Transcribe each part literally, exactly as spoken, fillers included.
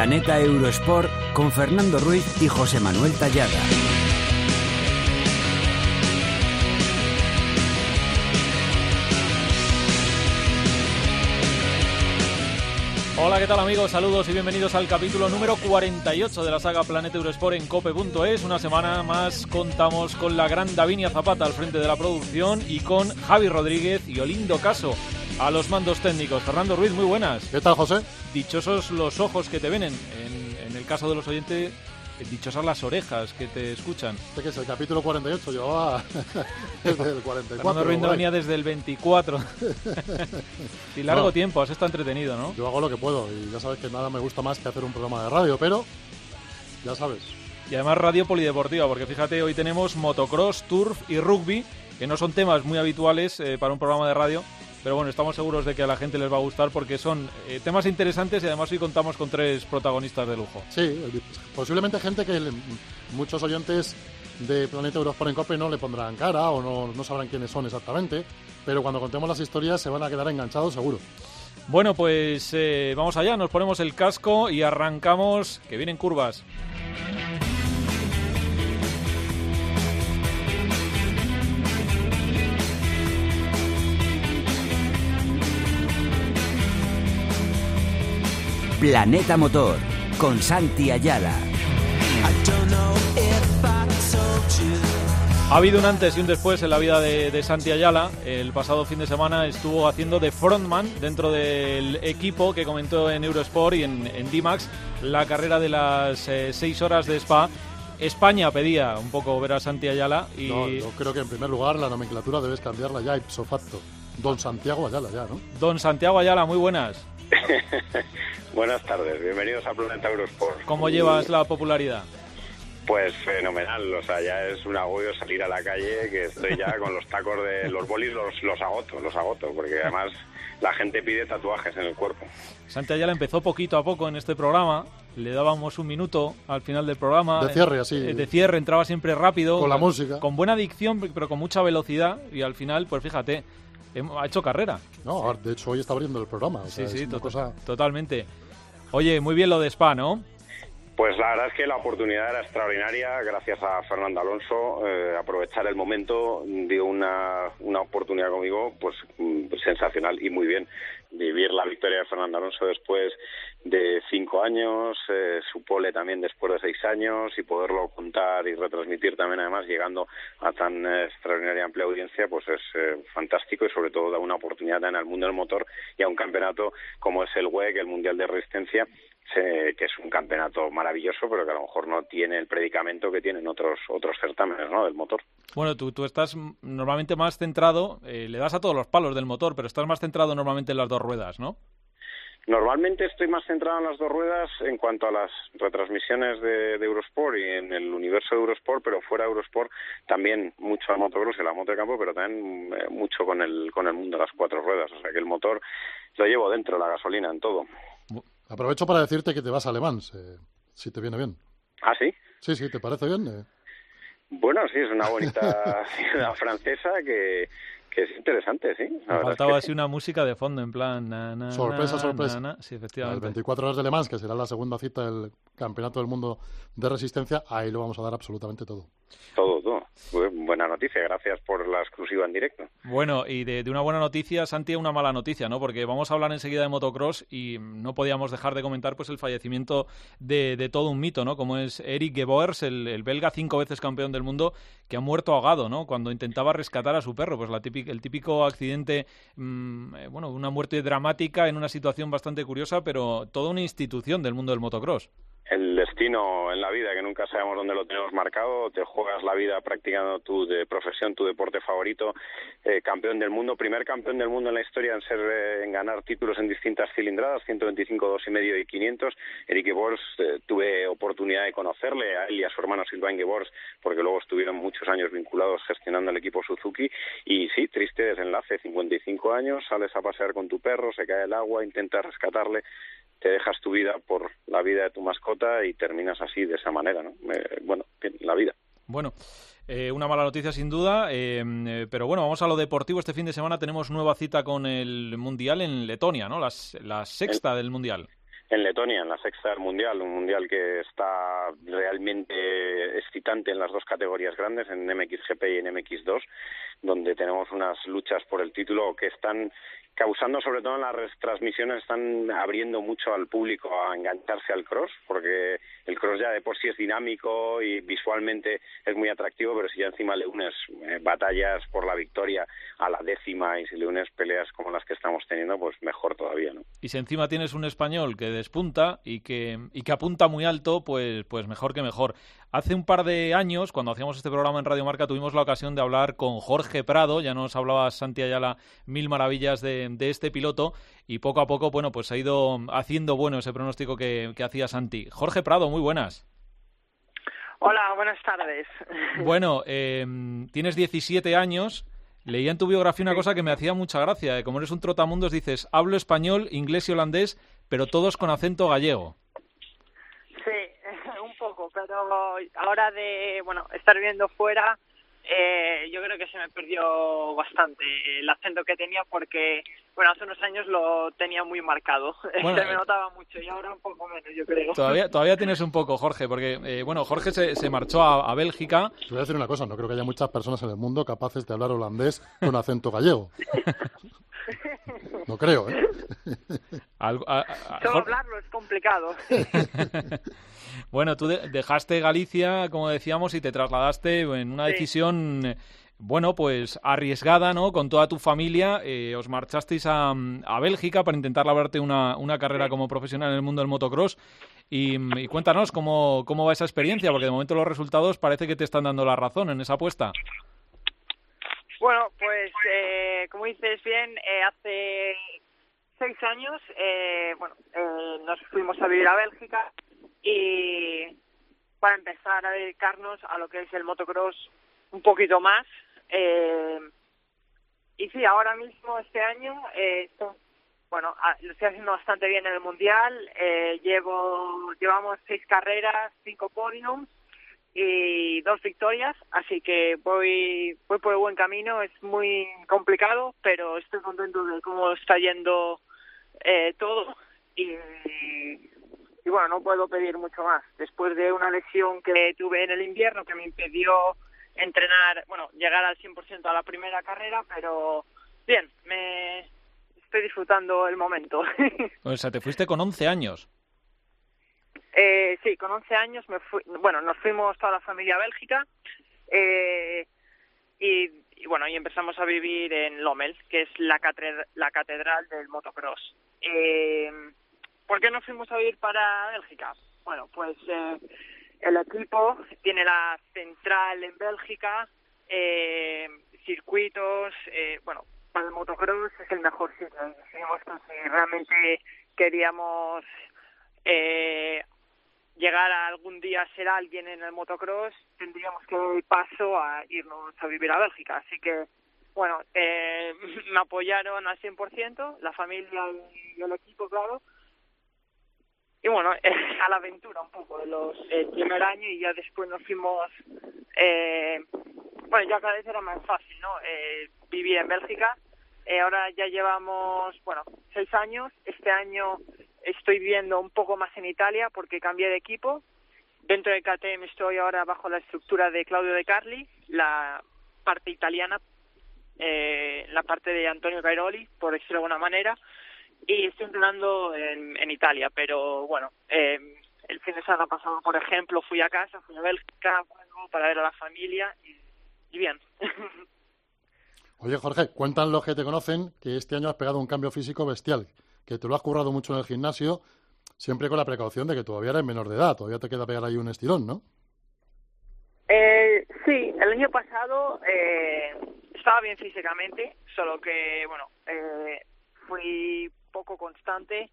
Planeta Eurosport con Fernando Ruiz y José Manuel Tallada. Hola, ¿qué tal amigos? Saludos y bienvenidos al capítulo número cuarenta y ocho de la saga Planeta Eurosport en cope punto es. Una semana más contamos con la gran Davinia Zapata al frente de la producción y con Javi Rodríguez y Olindo Caso a los mandos técnicos. Fernando Ruiz, muy buenas. ¿Qué tal, José? Dichosos los ojos que te ven, en, en el caso de los oyentes, dichosas las orejas que te escuchan. Este que es el capítulo cuarenta y ocho, llevaba desde el cuarenta y cuatro. Fernando Ruiz no venía desde el veinticuatro. Y largo no. tiempo, has estado entretenido, ¿no? Yo hago lo que puedo y ya sabes que nada me gusta más que hacer un programa de radio, pero ya sabes. Y además radio polideportiva, porque fíjate, hoy tenemos motocross, turf y rugby, que no son temas muy habituales eh, para un programa de radio, pero bueno, estamos seguros de que a la gente les va a gustar porque son eh, temas interesantes y además hoy contamos con tres protagonistas de lujo. Sí, posiblemente gente que le, muchos oyentes de Planeta Eurosport en COPE no le pondrán cara o no, no sabrán quiénes son exactamente, pero cuando contemos las historias se van a quedar enganchados seguro. Bueno, pues eh, vamos allá, nos ponemos el casco y arrancamos, que vienen curvas. Planeta Motor, con Santi Ayala. Ha habido un antes y un después en la vida de, de Santi Ayala. El pasado fin de semana estuvo haciendo de frontman dentro del equipo que comentó en Eurosport y en, en D-Max la carrera de las eh, seis horas de Spa. España pedía un poco ver a Santi Ayala y... No, yo creo que en primer lugar la nomenclatura debes cambiarla ya ipso facto. Don Santiago Ayala ya, ¿no? Don Santiago Ayala, muy buenas. Buenas tardes, bienvenidos a Planeta Eurosport. ¿Cómo llevas la popularidad? Pues fenomenal, o sea, ya es un agobio salir a la calle, que estoy ya con los tacos de los bolis, los, los agoto, los agoto, porque además la gente pide tatuajes en el cuerpo. Santi Ayala empezó poquito a poco en este programa, le dábamos un minuto al final del programa. De cierre, así. De cierre, entraba siempre rápido. Con la música. Con buena dicción, pero con mucha velocidad, y al final, pues fíjate, ha hecho carrera. No, de hecho hoy está abriendo el programa. O sea, sí, sí, es una to- cosa... totalmente. Oye, muy bien lo de Spa, ¿no? Pues la verdad es que la oportunidad era extraordinaria, gracias a Fernando Alonso, eh, aprovechar el momento, dio una, una oportunidad conmigo, pues sensacional y muy bien. Vivir la victoria de Fernando Alonso después de cinco años, eh, su pole también después de seis años y poderlo contar y retransmitir también además llegando a tan eh, extraordinaria amplia audiencia, pues es eh, fantástico y sobre todo da una oportunidad también al mundo del motor y a un campeonato como es el W E C, el Mundial de Resistencia, eh, que es un campeonato maravilloso, pero que a lo mejor no tiene el predicamento que tienen otros otros certámenes, ¿no?, del motor. Bueno, tú, tú estás normalmente más centrado, eh, le das a todos los palos del motor, pero estás más centrado normalmente en las dos ruedas, ¿no? Normalmente estoy más centrado en las dos ruedas en cuanto a las retransmisiones de, de Eurosport y en el universo de Eurosport, pero fuera de Eurosport también mucho al motocross y la moto de campo, pero también eh, mucho con el con el mundo de las cuatro ruedas. O sea que el motor lo llevo dentro, la gasolina, en todo. Aprovecho para decirte que te vas a Le Mans, eh, si te viene bien. ¿Ah, sí? Sí, sí, ¿te parece bien? Eh... Bueno, sí, es una bonita ciudad francesa que... que es interesante, sí. Me faltaba así sí. Una música de fondo, en plan... Na, na, sorpresa, na, sorpresa. Na, na. Sí, efectivamente. Las veinticuatro horas de Le Mans, que será la segunda cita del Campeonato del Mundo de Resistencia, ahí lo vamos a dar absolutamente todo. Todo, todo. Buena noticia, gracias por la exclusiva en directo. Bueno, y de, de una buena noticia, Santi, una mala noticia, ¿no? Porque vamos a hablar enseguida de motocross y no podíamos dejar de comentar pues el fallecimiento de, de todo un mito, ¿no? Como es Eric Geboers, el, el belga cinco veces campeón del mundo, que ha muerto ahogado, ¿no? Cuando intentaba rescatar a su perro, pues la típica, el típico accidente, mmm, eh, bueno, una muerte dramática en una situación bastante curiosa, pero toda una institución del mundo del motocross. El destino en la vida, que nunca sabemos dónde lo tenemos marcado, te juegas la vida practicando tu de profesión, tu deporte favorito, eh, campeón del mundo, primer campeón del mundo en la historia en ser eh, en ganar títulos en distintas cilindradas, ciento veinticinco, dos y medio y quinientos. Eric Geboers, eh, tuve oportunidad de conocerle, a él y a su hermano Sylvain Geboers, porque luego estuvieron muchos años vinculados gestionando el equipo Suzuki, y sí, triste desenlace, cincuenta y cinco años, sales a pasear con tu perro, se cae el agua, intentas rescatarle, te dejas tu vida por la vida de tu mascota y terminas así, de esa manera, ¿no? Eh, bueno, la vida. Bueno, eh, una mala noticia sin duda, eh, eh, pero bueno, vamos a lo deportivo. Este fin de semana tenemos nueva cita con el Mundial en Letonia, ¿no? Las, la sexta el... del Mundial. en Letonia, en la sexta del Mundial, un Mundial que está realmente excitante en las dos categorías grandes, en M X G P y en M X dos, donde tenemos unas luchas por el título que están causando, sobre todo en las retransmisiones, están abriendo mucho al público a engancharse al cross, porque el cross ya de por sí es dinámico y visualmente es muy atractivo, pero si ya encima le unes eh, batallas por la victoria a la décima y si le unes peleas como las que estamos teniendo, pues mejor todavía, ¿no? Y si encima tienes un español que despunta y que y que apunta muy alto, pues pues mejor que mejor. Hace un par de años, cuando hacíamos este programa en Radio Marca, tuvimos la ocasión de hablar con Jorge Prado, ya nos hablaba Santi Ayala mil maravillas de, de este piloto, y poco a poco, bueno, pues ha ido haciendo bueno ese pronóstico que, que hacía Santi. Jorge Prado, muy buenas. Hola, buenas tardes. Bueno, eh, tienes diecisiete años. Leía en tu biografía una cosa que me hacía mucha gracia. Eh, como eres un trotamundos, dices, hablo español, inglés y holandés, pero todos con acento gallego. Sí, un poco, pero ahora de, bueno, estar viviendo fuera, eh, yo creo que se me perdió bastante el acento que tenía porque, bueno, hace unos años lo tenía muy marcado. Bueno, se me notaba mucho y ahora un poco menos, yo creo. Todavía todavía tienes un poco, Jorge, porque, eh, bueno, Jorge se, se marchó a, a Bélgica. Te voy a decir una cosa, no creo que haya muchas personas en el mundo capaces de hablar holandés con acento gallego. No creo, ¿eh? Algo, a, a, Solo hablarlo es complicado. Bueno, tú de, dejaste Galicia, como decíamos, y te trasladaste en una decisión, sí. bueno, pues arriesgada, ¿no? Con toda tu familia, eh, os marchasteis a, a Bélgica para intentar labrarte una, una carrera sí. como profesional en el mundo del motocross. Y, y cuéntanos cómo, cómo va esa experiencia, porque de momento los resultados parece que te están dando la razón en esa apuesta. Bueno, pues eh, como dices bien, eh, hace seis años eh, bueno, eh, nos fuimos a vivir a Bélgica y para empezar a dedicarnos a lo que es el motocross un poquito más. Eh, y sí, ahora mismo este año eh, esto, bueno, lo estoy haciendo bastante bien en el Mundial. Eh, llevo llevamos seis carreras, cinco podiums y dos victorias, así que voy voy por el buen camino. Es muy complicado, pero estoy contento de cómo está yendo eh, todo y, y bueno, no puedo pedir mucho más. Después de una lesión que tuve en el invierno que me impidió entrenar, bueno, llegar al cien por ciento a la primera carrera, pero bien, me estoy disfrutando el momento. O sea, te fuiste con once años. Eh, sí, con once años me fui, bueno, nos fuimos toda la familia a Bélgica eh, y, y bueno, y empezamos a vivir en Lommel, que es la catedral, la catedral del motocross. Eh, ¿Por qué nos fuimos a vivir para Bélgica? Bueno, pues eh, el equipo tiene la central en Bélgica, eh, circuitos, eh, bueno, para el motocross es el mejor sitio. Decidimos que si realmente queríamos eh, llegar a algún día a ser alguien en el motocross, tendríamos que dar el paso a irnos a vivir a Bélgica. Así que, bueno, eh, me apoyaron al cien por ciento, la familia y el equipo, claro. Y bueno, eh, a la aventura un poco de los el primer año y ya después nos fuimos, eh, bueno, ya cada vez era más fácil, ¿no? Eh, vivir en Bélgica. Eh, ahora ya llevamos, bueno, seis años. Este año estoy viviendo un poco más en Italia porque cambié de equipo. Dentro de K T M estoy ahora bajo la estructura de Claudio De Carli, la parte italiana, eh, la parte de Antonio Cairoli, por decirlo de alguna manera, y estoy entrenando en, en Italia, pero bueno, eh, el fin de semana pasado, por ejemplo, fui a casa, fui a Bélgica, bueno, para ver a la familia y, y bien. Oye, Jorge, cuentan los que te conocen que este año has pegado un cambio físico bestial, que te lo has currado mucho en el gimnasio, siempre con la precaución de que todavía eres menor de edad, todavía te queda pegar ahí un estirón, ¿no? Eh, sí, el año pasado eh, estaba bien físicamente, solo que, bueno, eh, fui poco constante,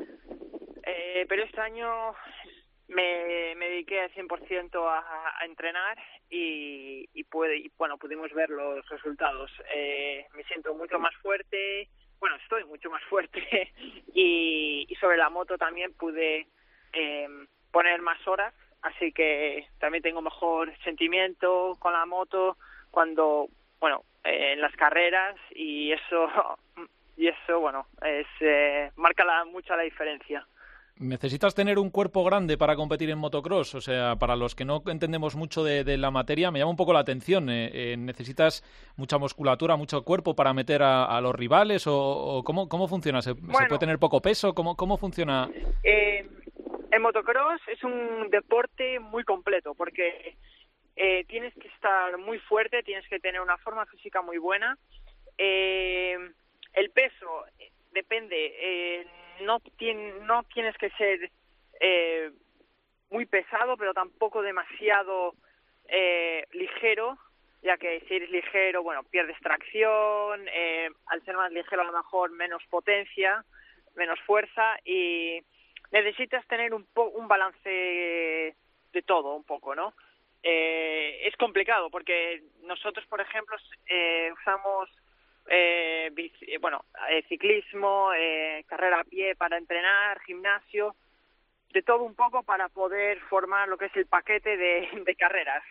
eh, pero este año me, me dediqué al cien por ciento a, a entrenar y, y, puede, y, bueno, pudimos ver los resultados. Eh, me siento mucho más fuerte, bueno, estoy mucho más fuerte y, y sobre la moto también pude eh, poner más horas, así que también tengo mejor sentimiento con la moto cuando, bueno, eh, en las carreras y eso, y eso bueno, es eh, marca la, mucha la diferencia. ¿necesitas tener un cuerpo grande para competir en motocross? O sea, para los que no entendemos mucho de, de la materia, me llama un poco la atención. Eh, eh, ¿Necesitas mucha musculatura, mucho cuerpo para meter a, a los rivales? ¿O, o cómo, cómo funciona? ¿Se, bueno, ¿Se puede tener poco peso? ¿Cómo, cómo funciona? Eh, el motocross es un deporte muy completo porque eh, tienes que estar muy fuerte, tienes que tener una forma física muy buena. Eh, el peso depende... Eh, No, tiene, no tienes que ser eh, muy pesado, pero tampoco demasiado eh, ligero, ya que si eres ligero, bueno, pierdes tracción, eh, al ser más ligero a lo mejor menos potencia, menos fuerza, y necesitas tener un, po- un balance de todo un poco, ¿no? Eh, es complicado porque nosotros, por ejemplo, eh, usamos... Eh, bici, bueno, eh, ciclismo, eh, carrera a pie para entrenar, gimnasio, de todo un poco para poder formar lo que es el paquete de, de carreras.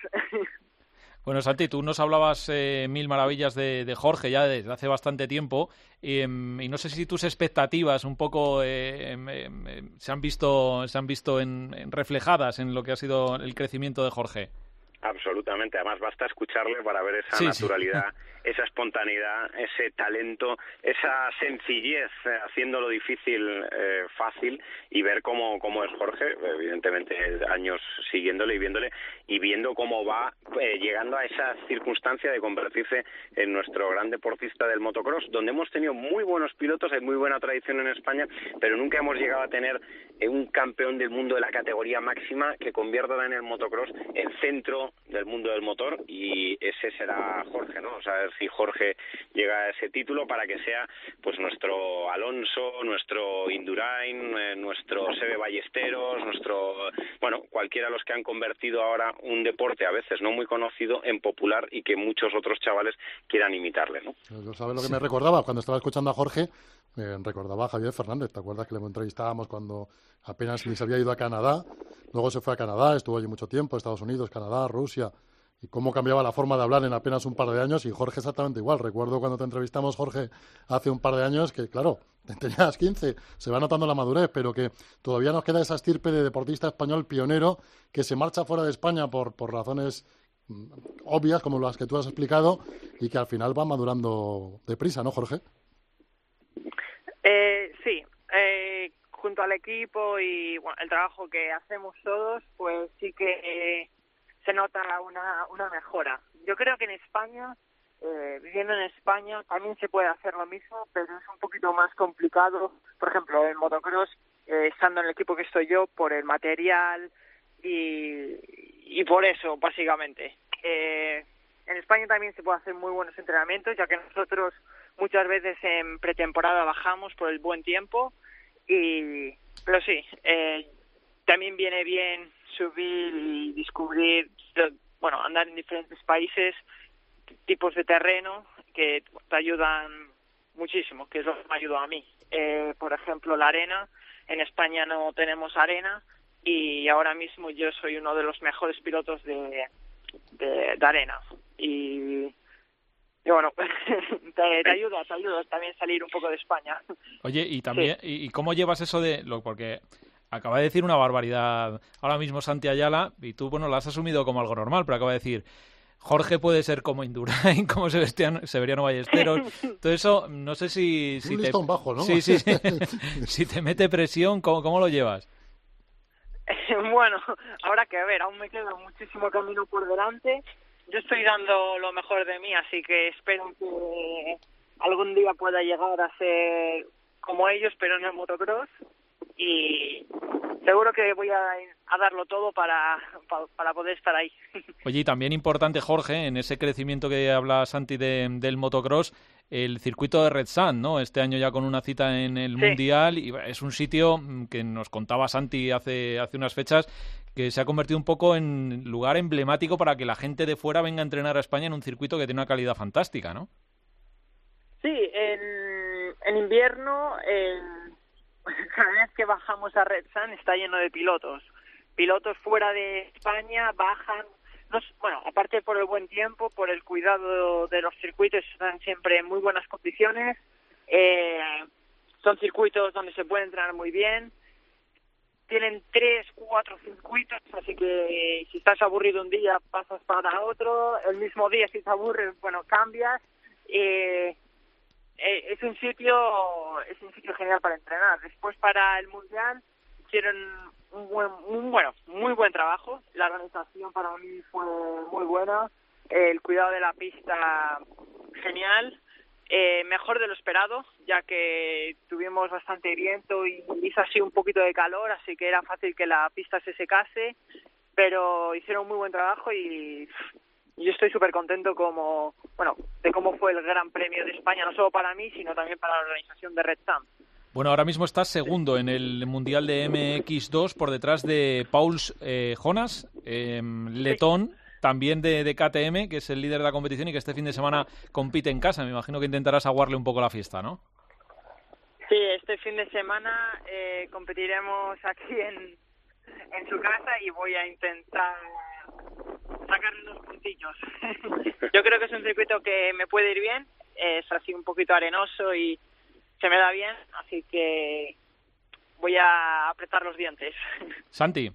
Bueno, Santi, tú nos hablabas eh, mil maravillas de, de Jorge ya desde hace bastante tiempo y, y no sé si tus expectativas un poco eh, eh, eh, se han visto, se han visto en, en reflejadas en lo que ha sido el crecimiento de Jorge. Absolutamente, además basta escucharle para ver esa sí, naturalidad, sí. esa espontaneidad, ese talento, esa sencillez, eh, haciéndolo difícil eh, fácil, y ver cómo, cómo es Jorge, evidentemente años siguiéndole y viéndole, y viendo cómo va eh, llegando a esa circunstancia de convertirse en nuestro gran deportista del motocross, donde hemos tenido muy buenos pilotos, hay muy buena tradición en España, pero nunca hemos llegado a tener eh, un campeón del mundo de la categoría máxima que convierta en el motocross el centro del mundo del motor, y ese será Jorge, ¿no? O sea, a ver si Jorge llega a ese título para que sea pues nuestro Alonso, nuestro Indurain, eh, nuestro Seve Ballesteros, nuestro, bueno, cualquiera de los que han convertido ahora un deporte a veces no muy conocido en popular y que muchos otros chavales quieran imitarle, ¿no? Yo sabes lo que me recordaba cuando estaba escuchando a Jorge, me recordaba a Javier Fernández. ¿Te acuerdas que le entrevistábamos cuando apenas ni se había ido a Canadá? Luego se fue a Canadá, estuvo allí mucho tiempo, Estados Unidos, Canadá, Rusia, y cómo cambiaba la forma de hablar en apenas un par de años, y Jorge exactamente igual. Recuerdo cuando te entrevistamos, Jorge, hace un par de años, que claro, tenías quince, se va notando la madurez, pero que todavía nos queda esa estirpe de deportista español pionero que se marcha fuera de España por, por razones obvias, como las que tú has explicado, y que al final va madurando deprisa, ¿no, Jorge? Eh, sí, eh, junto al equipo y bueno, el trabajo que hacemos todos, pues sí que eh, se nota una, una mejora. Yo creo que en España, eh, viviendo en España, también se puede hacer lo mismo, pero es un poquito más complicado. Por ejemplo, en motocross, eh, estando en el equipo que estoy yo, por el material y, y por eso, básicamente. Eh, en España también se puede hacer muy buenos entrenamientos, ya que nosotros muchas veces en pretemporada bajamos por el buen tiempo, y pero sí, eh, también viene bien subir y descubrir, bueno, andar en diferentes países, tipos de terreno que te ayudan muchísimo, que es lo que me ayudó a mí. Eh, por ejemplo, la arena, en España no tenemos arena, y ahora mismo yo soy uno de los mejores pilotos de, de, de arena, y Y bueno, te, te ayuda, te ayuda también salir un poco de España. Oye, y también, sí. ¿y, y cómo llevas eso de lo porque acaba de decir una barbaridad ahora mismo Santi Ayala, y tú, bueno, la has asumido como algo normal, pero acaba de decir, Jorge puede ser como Indurain, como Sebastián, Severiano Ballesteros, todo eso, no sé si... si un te... listón bajo, ¿no? Sí, sí, sí. Si te mete presión, ¿cómo, cómo lo llevas? Bueno, habrá que ver, aún me queda muchísimo camino por delante. Yo estoy dando lo mejor de mí, así que espero que algún día pueda llegar a ser como ellos, pero en el motocross. Y seguro que voy a, a darlo todo para, para, para poder estar ahí. Oye, y también importante, Jorge, en ese crecimiento que habla Santi de, del motocross, el circuito de Red Sun, ¿no? Este año ya con una cita en el sí. Mundial, y es un sitio que nos contaba Santi hace, hace unas fechas, que se ha convertido un poco en lugar emblemático para que la gente de fuera venga a entrenar a España en un circuito que tiene una calidad fantástica, ¿no? Sí, en, en invierno, en, cada vez que bajamos a Red Sun está lleno de pilotos. Pilotos fuera de España bajan, no, bueno, aparte por el buen tiempo, por el cuidado de los circuitos, están siempre en muy buenas condiciones. Eh, son circuitos donde se puede entrenar muy bien. tienen tres, cuatro circuitos, así que si estás aburrido un día pasas para otro, el mismo día si te aburres, bueno, cambias. Eh, eh, es un sitio es un sitio genial para entrenar. Después para el Mundial hicieron un buen, un, bueno, muy buen trabajo. La organización para mí fue muy buena. El cuidado de la pista, genial. Eh, mejor de lo esperado, ya que tuvimos bastante viento y hizo así un poquito de calor, así que era fácil que la pista se secase, pero hicieron un muy buen trabajo y yo estoy súper contento como, bueno, de cómo fue el Gran Premio de España, no solo para mí, sino también para la organización de Red Sam. Bueno, ahora mismo estás segundo en el Mundial de M X dos por detrás de Pauls eh, Jonas, eh, letón. Sí. También de, de K T M, que es el líder de la competición y que este fin de semana compite en casa. Me imagino que intentarás aguarle un poco la fiesta, ¿no? Sí, este fin de semana eh, competiremos aquí en, en su casa y voy a intentar sacarle unos puntillos. Yo creo que es un circuito que me puede ir bien, es así un poquito arenoso y se me da bien, así que voy a apretar los dientes. Santi.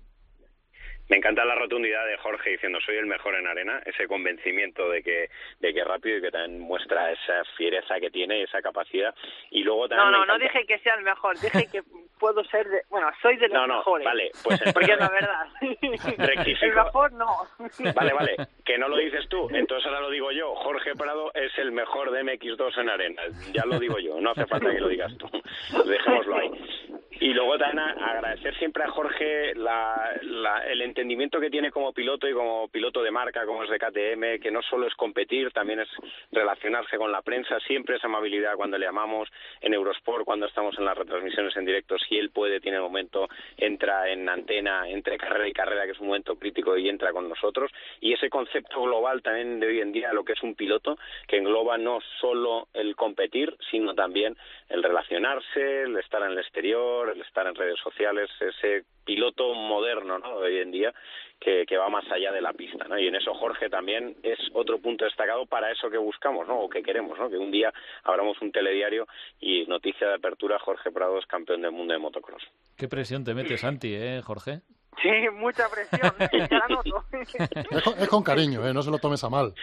Me encanta la rotundidad de Jorge diciendo soy el mejor en arena, ese convencimiento de que de que es rápido y que también muestra esa fiereza que tiene, esa capacidad. Y luego también No, no, no dije que sea el mejor, dije que puedo ser, de, bueno, soy de los no, no, mejores. Vale, pues porque es la verdad. Rectifico. El mejor no. Vale, vale, que no lo dices tú, entonces ahora lo digo yo. Jorge Prado es el mejor de M X dos en arena, ya lo digo yo, no hace falta que lo digas tú. Dejémoslo ahí. Y luego también agradecer siempre a Jorge la, la, el entendimiento que tiene como piloto y como piloto de marca, como es de K T M, que no solo es competir, también es relacionarse con la prensa, siempre esa amabilidad cuando le llamamos en Eurosport, cuando estamos en las retransmisiones en directo, si él puede, tiene el momento, entra en antena, entre carrera y carrera, que es un momento crítico, y entra con nosotros. Y ese concepto global también de hoy en día, lo que es un piloto, que engloba no solo el competir, sino también el relacionarse, el estar en el exterior, el estar en redes sociales, ese piloto moderno, ¿no?, de hoy en día, que, que va más allá de la pista, ¿no? Y en eso Jorge también es otro punto destacado para eso que buscamos, ¿no?, o que queremos, ¿no?, que un día abramos un telediario y noticia de apertura, Jorge Prado es campeón del mundo de motocross. Qué presión te metes, Santi, ¿eh, Jorge? Sí, mucha presión, ya la noto. Es con, es con cariño, ¿eh? No se lo tomes a mal.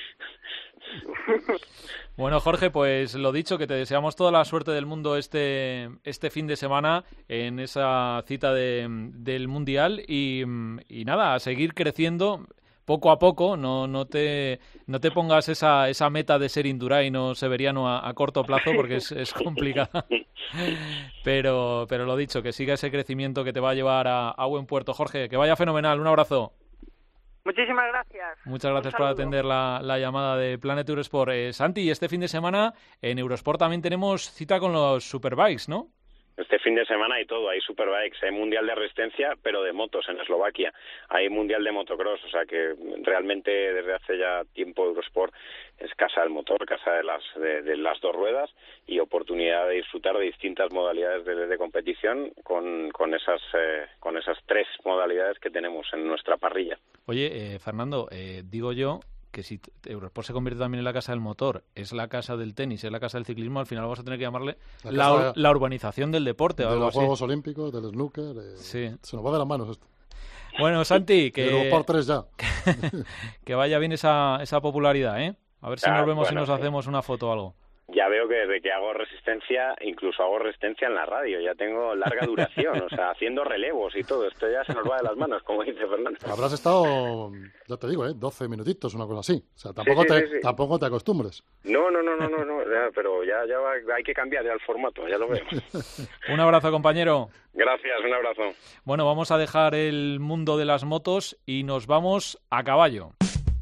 Bueno, Jorge, pues lo dicho, que te deseamos toda la suerte del mundo este este fin de semana en esa cita de, del Mundial y, y nada, a seguir creciendo poco a poco, no no te no te pongas esa esa meta de ser Indurain o Severiano a, a corto plazo porque es, es complicada. Pero pero lo dicho, que siga ese crecimiento que te va a llevar a, a buen puerto. Jorge, que vaya fenomenal, un abrazo. Muchísimas gracias. Muchas gracias por atender la, la llamada de Planet Eurosport. Eh, Santi, y este fin de semana en Eurosport también tenemos cita con los Superbikes, ¿no? Este fin de semana hay todo, hay Superbikes, hay Mundial de Resistencia, pero de motos en Eslovaquia, hay Mundial de Motocross, o sea que realmente desde hace ya tiempo Eurosport es casa del motor, casa de las de, de las dos ruedas y oportunidad de disfrutar de distintas modalidades de, de competición con, con esas eh, con esas tres modalidades que tenemos en nuestra parrilla. Oye, eh, Fernando, eh, digo yo que si Eurosport se convierte también en la casa del motor, es la casa del tenis, es la casa del ciclismo, al final vamos a tener que llamarle la, la, de, la urbanización del deporte. De o algo los así. Juegos Olímpicos, del snooker, eh, sí. Se nos va de las manos esto. Bueno, Santi, que, Eurosport tres ya. que vaya bien esa, esa popularidad, ¿eh? A ver si ah, nos vemos y bueno, nos hacemos una foto o algo. Ya veo que desde que hago resistencia, incluso hago resistencia en la radio, ya tengo larga duración, o sea, haciendo relevos y todo, esto ya se nos va de las manos, como dice Fernando. Habrás estado, ya te digo, ¿eh? doce minutitos, una cosa así, o sea, tampoco, sí, sí, te, sí, sí. tampoco te acostumbres. No, no, no, no, no, no ya, pero ya, ya va, hay que cambiar ya el formato, ya lo veo. Un abrazo, compañero. Gracias, un abrazo. Bueno, vamos a dejar el mundo de las motos y nos vamos a caballo.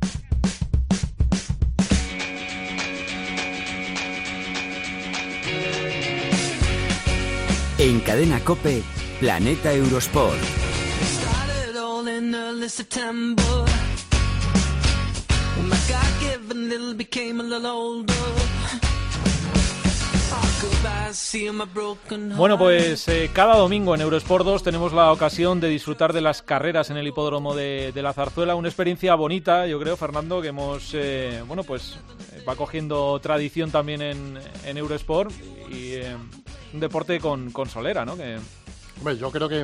En Cadena COPE, Planeta Eurosport. Bueno, pues eh, cada domingo en Eurosport dos tenemos la ocasión de disfrutar de las carreras en el hipódromo de, de la Zarzuela, una experiencia bonita, yo creo, Fernando, que hemos, eh, bueno, pues eh, va cogiendo tradición también en, en Eurosport y eh, un deporte con, con solera, ¿no? Que... Hombre, yo creo que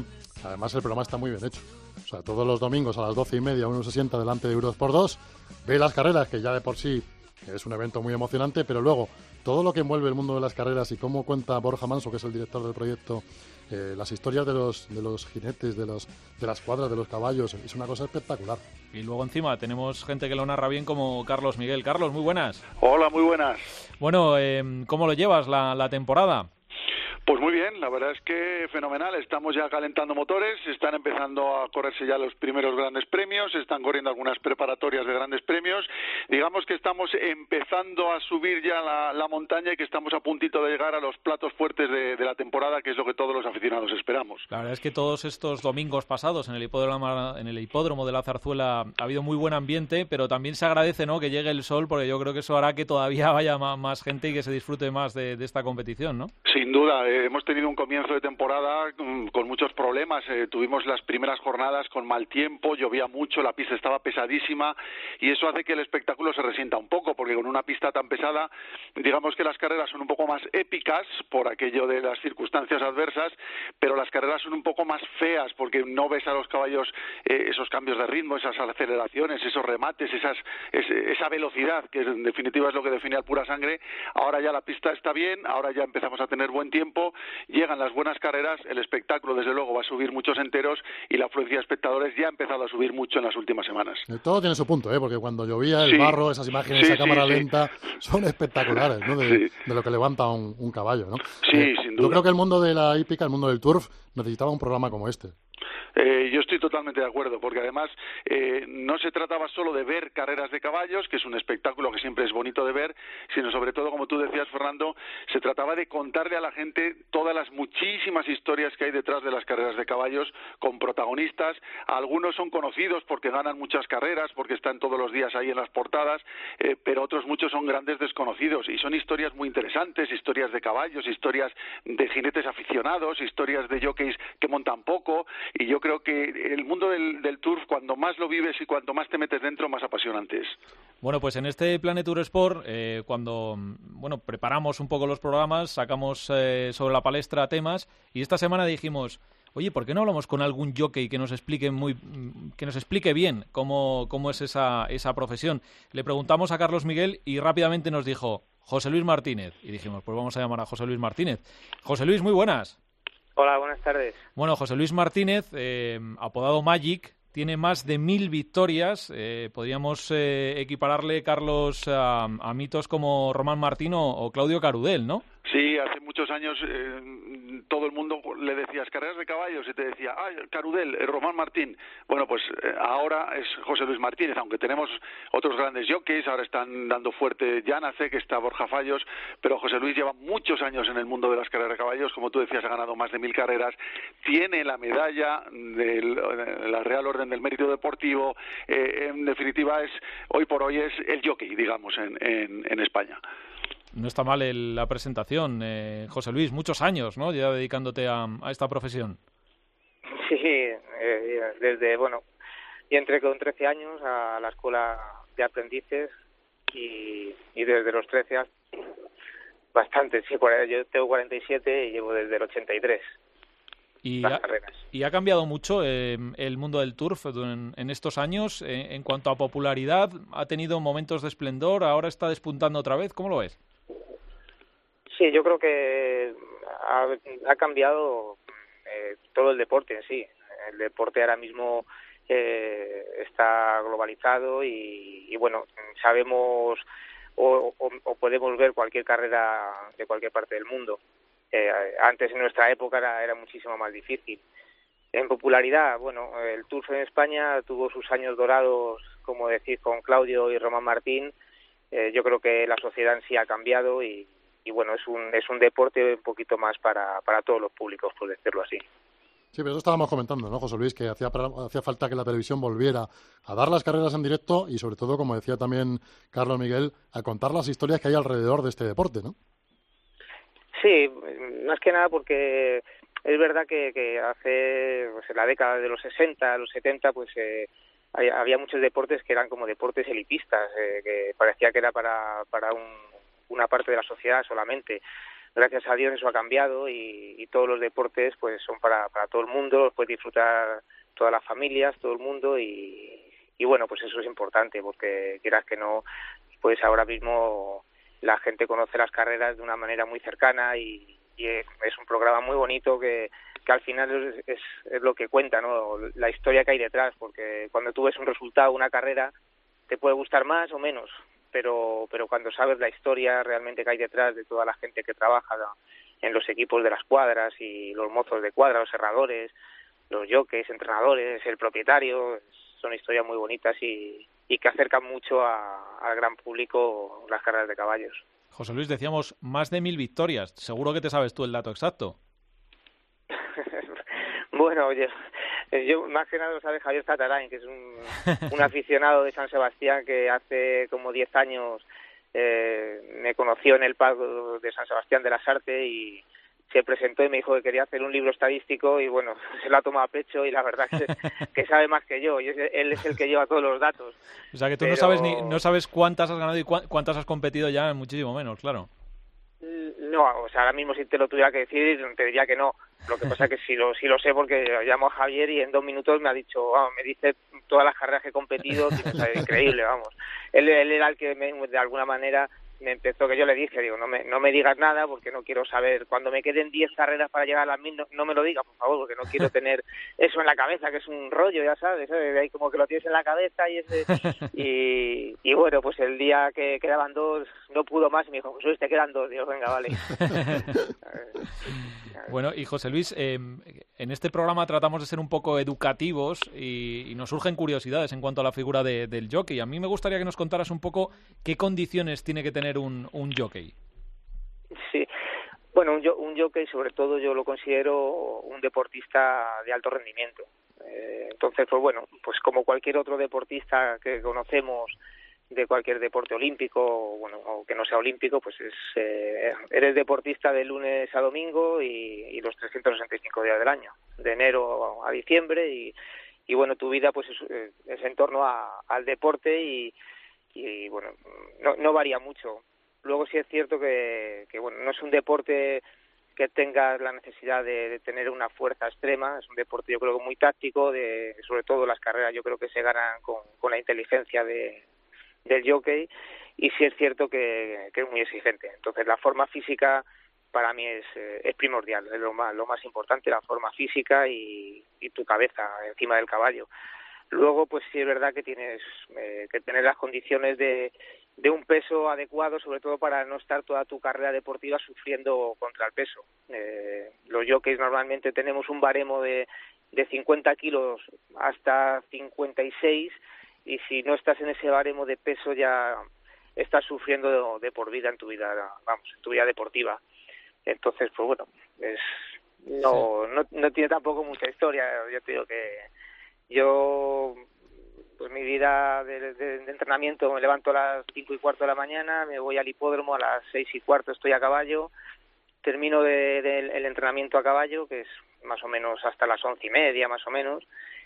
Además, el programa está muy bien hecho. O sea, todos los domingos a las doce y media uno se sienta delante de Euros por dos, ve las carreras, que ya de por sí es un evento muy emocionante, pero luego todo lo que envuelve el mundo de las carreras y cómo cuenta Borja Manso, que es el director del proyecto, eh, las historias de los de los jinetes, de los de las cuadras, de los caballos, es una cosa espectacular. Y luego encima tenemos gente que lo narra bien como Carlos Miguel. Carlos, muy buenas. Hola, muy buenas. Bueno, eh, ¿cómo lo llevas la, la temporada? Pues muy bien, la verdad es que fenomenal. Estamos ya calentando motores, están empezando a correrse ya los primeros grandes premios, están corriendo algunas preparatorias de grandes premios. Digamos que estamos empezando a subir ya la, la montaña y que estamos a puntito de llegar a los platos fuertes de, de la temporada, que es lo que todos los aficionados esperamos. La verdad es que todos estos domingos pasados en el hipódromo, en el hipódromo de la Zarzuela ha habido muy buen ambiente, pero también se agradece, ¿no?, que llegue el sol, porque yo creo que eso hará que todavía vaya más, más gente y que se disfrute más de, de esta competición, ¿no? Sin duda. Eh, hemos tenido un comienzo de temporada con, con muchos problemas. Eh, tuvimos las primeras jornadas con mal tiempo, llovía mucho, la pista estaba pesadísima y eso hace que el espectáculo se resienta un poco, porque con una pista tan pesada, digamos que las carreras son un poco más épicas por aquello de las circunstancias adversas, pero las carreras son un poco más feas porque no ves a los caballos eh, esos cambios de ritmo, esas aceleraciones, esos remates, esas, es, esa velocidad, que en definitiva es lo que define al Pura Sangre. Ahora ya la pista está bien, ahora ya empezamos a tener buen tiempo, llegan las buenas carreras, el espectáculo desde luego va a subir muchos enteros y la afluencia de espectadores ya ha empezado a subir mucho en las últimas semanas. Todo tiene su punto, ¿eh? Porque cuando llovía el sí. barro, esas imágenes, sí, esa cámara sí, lenta, sí. son espectaculares, ¿no? De, sí. de lo que levanta un, un caballo, ¿no? Sí, eh, sin duda. Yo creo que el mundo de la hípica, el mundo del turf, necesitaba un programa como este. Eh, yo estoy totalmente de acuerdo, porque además eh, no se trataba solo de ver carreras de caballos, que es un espectáculo que siempre es bonito de ver, sino sobre todo, como tú decías, Fernando, se trataba de contarle a la gente todas las muchísimas historias que hay detrás de las carreras de caballos, con protagonistas. Algunos son conocidos porque ganan muchas carreras, porque están todos los días ahí en las portadas, eh, pero otros muchos son grandes desconocidos, y son historias muy interesantes, historias de caballos, historias de jinetes aficionados, historias de jockeys que montan poco, y yo creo que el mundo del, del turf, cuando más lo vives y cuanto más te metes dentro, más apasionante es. Bueno, pues en este Planet Tour Sport, eh, cuando bueno preparamos un poco los programas, sacamos eh, sobre la palestra temas, y esta semana dijimos, oye, ¿por qué no hablamos con algún jockey que nos explique muy, que nos explique bien cómo, cómo es esa, esa profesión? Le preguntamos a Carlos Miguel y rápidamente nos dijo José Luis Martínez, y dijimos, pues vamos a llamar a José Luis Martínez. José Luis, muy buenas. Hola, buenas tardes. Bueno, José Luis Martínez, eh, apodado Magic, tiene más de mil victorias. Eh, podríamos eh, equipararle, Carlos, a, a mitos como Román Martín o, o Claudio Carudel, ¿no? Sí, hace muchos años eh, todo el mundo le decías carreras de caballos y te decía, ah, Carudel, eh, Román Martín. Bueno, pues eh, ahora es José Luis Martínez, aunque tenemos otros grandes jockeys, ahora están dando fuerte Jánace, que está Borja Fallos, pero José Luis lleva muchos años en el mundo de las carreras de caballos, como tú decías, ha ganado más de mil carreras, tiene la medalla de la Real Orden del Mérito Deportivo, eh, en definitiva es, hoy por hoy es el jockey, digamos, en, en, en España. No está mal el, la presentación, eh, José Luis, muchos años, ¿no?, ya dedicándote a, a esta profesión. Sí, eh, desde, bueno, yo entré con trece años a la escuela de aprendices y, y desde los trece hasta bastante, sí, yo tengo cuarenta y siete y llevo desde el ochenta y tres. Y las ha, carreras. y ha cambiado mucho eh, el mundo del turf en, en estos años. Eh, en cuanto a popularidad, ha tenido momentos de esplendor, ahora está despuntando otra vez. ¿Cómo lo ves? Sí, yo creo que ha, ha cambiado eh, todo el deporte en sí. El deporte ahora mismo eh, está globalizado y, y bueno, sabemos o, o, o podemos ver cualquier carrera de cualquier parte del mundo. Eh, antes, en nuestra época, era, era muchísimo más difícil. En popularidad, bueno, el turf en España tuvo sus años dorados, como decir, con Claudio y Román Martín. Eh, yo creo que la sociedad en sí ha cambiado y, y bueno, es un es un deporte un poquito más para, para todos los públicos, por decirlo así. Sí, pero eso estábamos comentando, ¿no, José Luis? Que hacía, hacía falta que la televisión volviera a dar las carreras en directo y, sobre todo, como decía también Carlos Miguel, a contar las historias que hay alrededor de este deporte, ¿no? Sí, más que nada porque es verdad que, que hace, pues, en la década de los sesenta, los setenta, pues eh, había muchos deportes que eran como deportes elitistas, eh, que parecía que era para, para un, una parte de la sociedad solamente. gracias a Dios eso ha cambiado y, y todos los deportes pues son para, para todo el mundo, los puede disfrutar todas las familias, todo el mundo y, y bueno, pues eso es importante porque quieras que no, pues ahora mismo la gente conoce las carreras de una manera muy cercana y, y es, es un programa muy bonito que, que al final es, es, es lo que cuenta, ¿no? La historia que hay detrás, porque cuando tú ves un resultado, una carrera, te puede gustar más o menos, pero pero cuando sabes la historia realmente que hay detrás de toda la gente que trabaja en los equipos de las cuadras y los mozos de cuadra, los herradores, los jockeys, entrenadores, el propietario, son historias muy bonitas y, y que acercan mucho a, al gran público las carreras de caballos. José Luis, decíamos más de mil victorias. Seguro que te sabes tú el dato exacto. Bueno, yo, yo más que nada lo sabe Javier Zatarain, que es un, un aficionado de San Sebastián que hace como diez años eh, me conoció en el palco de San Sebastián de las Artes y se presentó y me dijo que quería hacer un libro estadístico y bueno, se lo ha tomado a pecho y la verdad que, que sabe más que yo y es, él es el que lleva todos los datos. O sea que tú Pero... no sabes ni no sabes cuántas has ganado y cu cuántas has competido ya, muchísimo menos, claro. No, o sea, ahora mismo si te lo tuviera que decir te diría que no. Lo que pasa es que sí lo, sí lo sé porque llamo a Javier y en dos minutos me ha dicho, vamos, me dice todas las carreras que he competido, que me sale increíble, vamos. Él, él era el que me, de alguna manera me empezó, que yo le dije, digo, no me, no me digas nada porque no quiero saber, cuando me queden diez carreras para llegar a las mil, no, no me lo digas, por favor, porque no quiero tener eso en la cabeza, que es un rollo, ya sabes, ¿sabes? Ahí como que lo tienes en la cabeza y ese y, y bueno, pues el día que quedaban dos, no pudo más y me dijo, pues hoy te quedan dos, digo, venga, vale. Bueno, y José Luis, eh, en este programa tratamos de ser un poco educativos y, y nos surgen curiosidades en cuanto a la figura de, del jockey. A mí me gustaría que nos contaras un poco qué condiciones tiene que tener un, un jockey. Sí, bueno, un, un jockey sobre todo yo lo considero un deportista de alto rendimiento. Eh, entonces, pues bueno, pues como cualquier otro deportista que conocemos de cualquier deporte olímpico, bueno, o que no sea olímpico, pues es eh, eres deportista de lunes a domingo y, y los trescientos sesenta y cinco días del año, de enero a diciembre y, y bueno, tu vida pues es, es en torno a, al deporte y, y bueno, no, no varía mucho. Luego sí es cierto que, que bueno, no es un deporte que tengas la necesidad de, de tener una fuerza extrema, es un deporte yo creo muy táctico, de sobre todo las carreras yo creo que se ganan con, con la inteligencia de del jockey y sí es cierto que, que es muy exigente. Entonces la forma física para mí es, eh, es primordial, es lo más, lo más importante, la forma física y, y tu cabeza encima del caballo. Luego pues sí es verdad que tienes eh, que tener las condiciones de, de un peso adecuado, sobre todo para no estar toda tu carrera deportiva sufriendo contra el peso. Eh, los jockeys normalmente tenemos un baremo de, de cincuenta kilos hasta cincuenta y seis y si no estás en ese baremo de peso ya estás sufriendo de, de por vida en tu vida, vamos, en tu vida deportiva. Entonces, pues bueno, es no, sí. no no tiene tampoco mucha historia. Yo te digo que yo, pues mi vida de, de, de entrenamiento, me levanto a las cinco y cuarto de la mañana, me voy al hipódromo a las seis y cuarto, estoy a caballo, termino de, de, el entrenamiento a caballo, que es más o menos hasta las once y media, más o menos,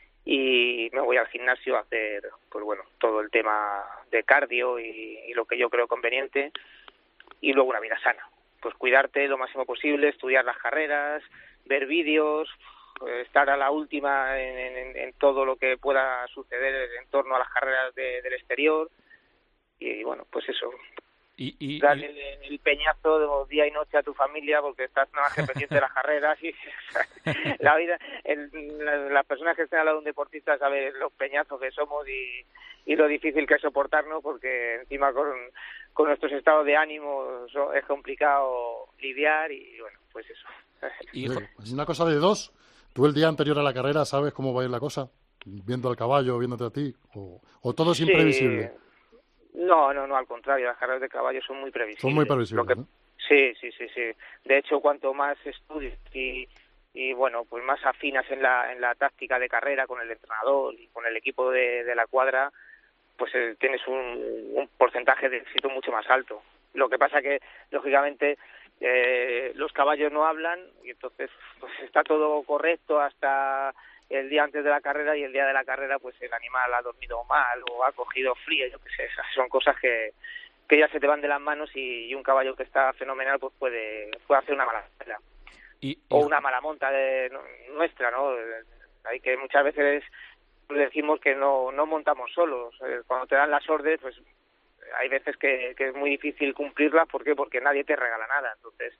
y me voy al gimnasio a hacer, pues bueno, todo el tema de cardio y, y lo que yo creo conveniente, y luego una vida sana. Pues cuidarte lo máximo posible, estudiar las carreras, ver vídeos, estar a la última en, en, en todo lo que pueda suceder en torno a las carreras de, del exterior, y, y bueno, pues eso. Y, y, darle y... el, el peñazo de día y noche a tu familia porque estás nada más que pendiente de las carreras y la vida, el, la, las personas que estén al lado de un deportista saben los peñazos que somos y, y lo difícil que es soportarnos porque encima con, con nuestros estados de ánimo es complicado lidiar y bueno, pues eso. Y es una cosa de dos. ¿Tú el día anterior a la carrera sabes cómo va a ir la cosa? ¿Viendo al caballo, viéndote a ti? ¿O, o todo es imprevisible? Sí. No, no, no, al contrario, las carreras de caballo son muy previsibles. Son muy previsibles, que, ¿no? Sí, sí, sí, sí. De hecho, cuanto más estudias y, y bueno, pues más afinas en la, en la táctica de carrera con el entrenador y con el equipo de, de la cuadra, pues eh, tienes un, un porcentaje de éxito mucho más alto. Lo que pasa que, lógicamente, eh, los caballos no hablan y entonces pues está todo correcto hasta el día antes de la carrera y el día de la carrera pues el animal ha dormido mal o ha cogido frío, yo qué sé, esas son cosas que, que ya se te van de las manos y, y un caballo que está fenomenal pues puede, puede hacer una mala monta. Y, y... O una mala monta de, no, nuestra, ¿no? Hay que muchas veces decimos que no, no montamos solos. Cuando te dan las órdenes, pues hay veces que, que es muy difícil cumplirlas. ¿Por qué? Porque nadie te regala nada. Entonces,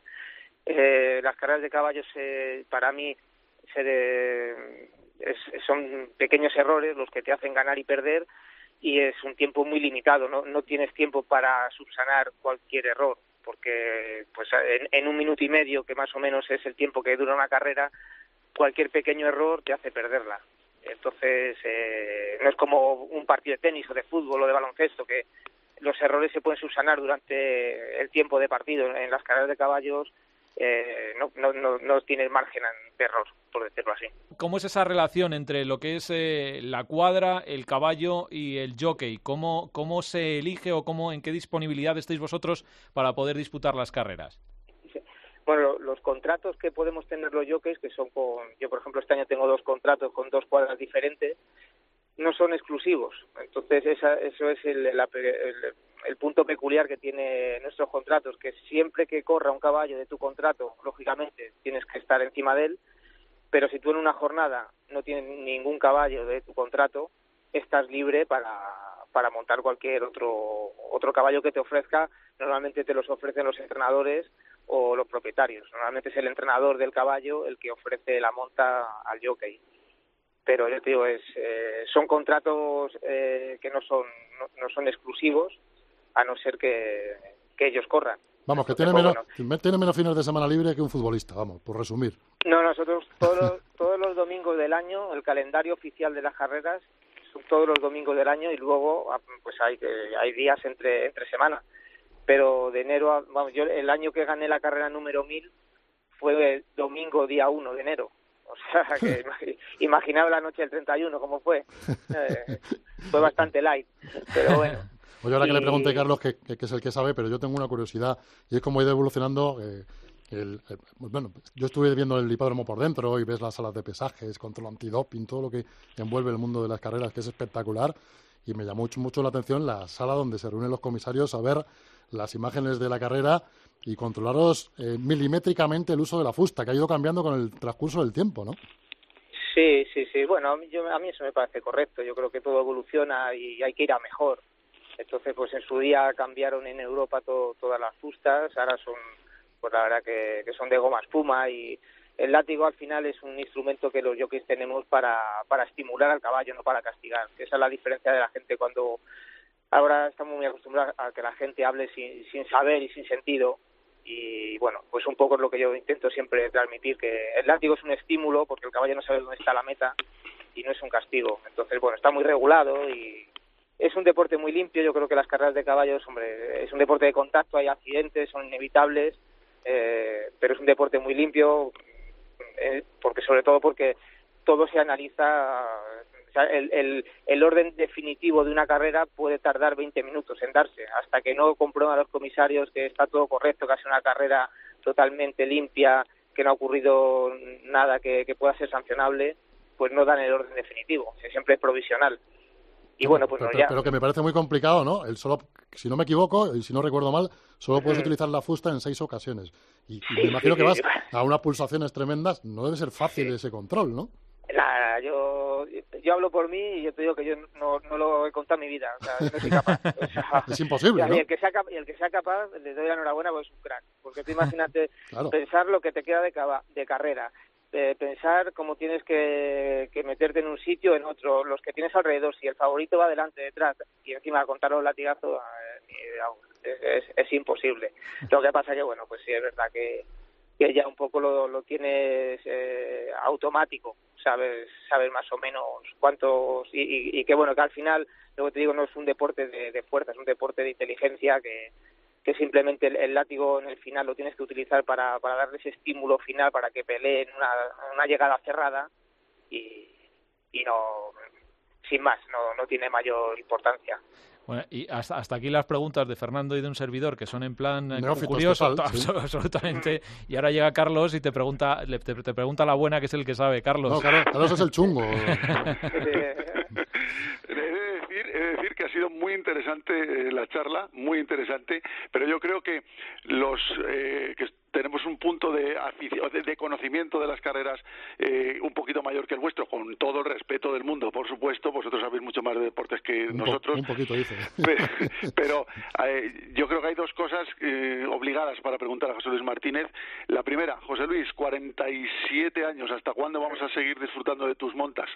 eh, las carreras de caballos eh, para mí se de, es, son pequeños errores los que te hacen ganar y perder, y es un tiempo muy limitado. No, no tienes tiempo para subsanar cualquier error, porque pues en, en un minuto y medio, que más o menos es el tiempo que dura una carrera, cualquier pequeño error te hace perderla. Entonces, eh, no es como un partido de tenis o de fútbol o de baloncesto, que los errores se pueden subsanar durante el tiempo de partido. En las carreras de caballos eh, no, no, no, no tienes margen de error, por decirlo así. ¿Cómo es esa relación entre lo que es eh, la cuadra, el caballo y el jockey? ¿Cómo, cómo se elige o cómo, en qué disponibilidad estáis vosotros para poder disputar las carreras? Bueno, los contratos que podemos tener los jockeys, que son con... Yo, por ejemplo, este año tengo dos contratos con dos cuadras diferentes, no son exclusivos. Entonces, esa, eso es el, el, el, el punto peculiar que tiene nuestros contratos, que siempre que corra un caballo de tu contrato, lógicamente, tienes que estar encima de él, pero si tú en una jornada no tienes ningún caballo de tu contrato, estás libre para, para montar cualquier otro, otro caballo que te ofrezca. Normalmente te los ofrecen los entrenadores o los propietarios. Normalmente es el entrenador del caballo el que ofrece la monta al jockey. Pero yo te digo, es, eh, son contratos eh, que no son no, no son exclusivos, a no ser que, que ellos corran. Vamos, que Entonces, tiene menos, pues, bueno, tiene menos fines de semana libre que un futbolista, vamos, por resumir. No, nosotros todos los, todos los domingos del año, el calendario oficial de las carreras son todos los domingos del año, y luego pues hay hay días entre entre semanas. Pero de enero a, vamos, yo el año que gané la carrera número mil fue el domingo día uno de enero. O sea, que imaginaba la noche del treinta y uno cómo fue. Eh, fue bastante light, pero bueno. Oye, ahora y... que le pregunté a Carlos, que, que, que es el que sabe, pero yo tengo una curiosidad, y es cómo ha ido evolucionando. Eh, el, el, bueno, yo estuve viendo el hipódromo por dentro y ves las salas de pesajes, control antidoping, todo lo que envuelve el mundo de las carreras, que es espectacular, y me llamó mucho, mucho la atención la sala donde se reúnen los comisarios a ver las imágenes de la carrera y controlaros eh, milimétricamente el uso de la fusta, que ha ido cambiando con el transcurso del tiempo, ¿no? Sí, sí, sí. Bueno, a mí, yo, a mí eso me parece correcto. Yo creo que todo evoluciona y hay que ir a mejor. Entonces, pues en su día cambiaron en Europa todo, todas las fustas, ahora son, pues la verdad que, que son de goma espuma, y el látigo al final es un instrumento que los jockeys tenemos para, para estimular al caballo, no para castigar. Esa es la diferencia de la gente cuando... Ahora estamos muy acostumbrados a que la gente hable sin, sin saber y sin sentido, y bueno, pues un poco es lo que yo intento siempre transmitir, que el látigo es un estímulo porque el caballo no sabe dónde está la meta y no es un castigo. Entonces, bueno, está muy regulado y es un deporte muy limpio. Yo creo que las carreras de caballos, hombre, es un deporte de contacto, hay accidentes, son inevitables, eh, pero es un deporte muy limpio, eh, porque sobre todo porque todo se analiza. O sea, el, el, el orden definitivo de una carrera puede tardar veinte minutos en darse, hasta que no comprueban los comisarios que está todo correcto, que ha sido una carrera totalmente limpia, que no ha ocurrido nada que, que pueda ser sancionable, pues no dan el orden definitivo, siempre es provisional. Y bueno, pues pero, no, ya. Pero que me parece muy complicado, ¿no? El solo, si no me equivoco, y si no recuerdo mal, solo puedes mm. utilizar la fusta en seis ocasiones. Y, y sí, me imagino sí, que vas sí. a unas pulsaciones tremendas, no debe ser fácil sí. ese control, ¿no? Nada, yo yo hablo por mí y yo te digo que yo no, no lo he contado en mi vida, o sea, no soy capaz. O sea, es imposible, ¿no? Y el que sea, y el que sea capaz, le doy la enhorabuena porque es un crack. Porque tú imagínate claro. pensar lo que te queda de, cava, de carrera, eh, pensar cómo tienes que, que meterte en un sitio, en otro, los que tienes alrededor, si el favorito va delante, detrás, y encima contar los latigazos, eh, es, es, es imposible. Lo que pasa que, bueno, pues sí, es verdad que que ya un poco lo, lo tienes eh, automático, sabes sabes más o menos cuántos, y, y, y que bueno, que al final, luego te digo, no es un deporte de, de fuerza, es un deporte de inteligencia, que, que simplemente el, el látigo en el final lo tienes que utilizar para, para darle ese estímulo final, para que peleen una, una llegada cerrada, y, y no, sin más, no, no tiene mayor importancia. Bueno, y hasta, hasta aquí las preguntas de Fernando y de un servidor, que son en plan eh, Neófitos curioso, total, sí. absolutamente. Mm. Y ahora llega Carlos y te pregunta le, te, te pregunta la buena, que es el que sabe. Carlos. No, Carlos, Carlos es el chungo. he, de decir, he de decir que ha sido muy interesante eh, la charla, muy interesante, pero yo creo que los eh, que tenemos un punto de, de, de conocimiento de las carreras eh, un poquito mayor que el vuestro, con todo el respeto del mundo, por supuesto, vosotros sabéis mucho más de deportes que un nosotros. Po, un poquito, dice. Pero, pero eh, yo creo que hay dos cosas eh, obligadas para preguntar a José Luis Martínez. La primera, José Luis, cuarenta y siete años, ¿hasta cuándo vamos a seguir disfrutando de tus montas?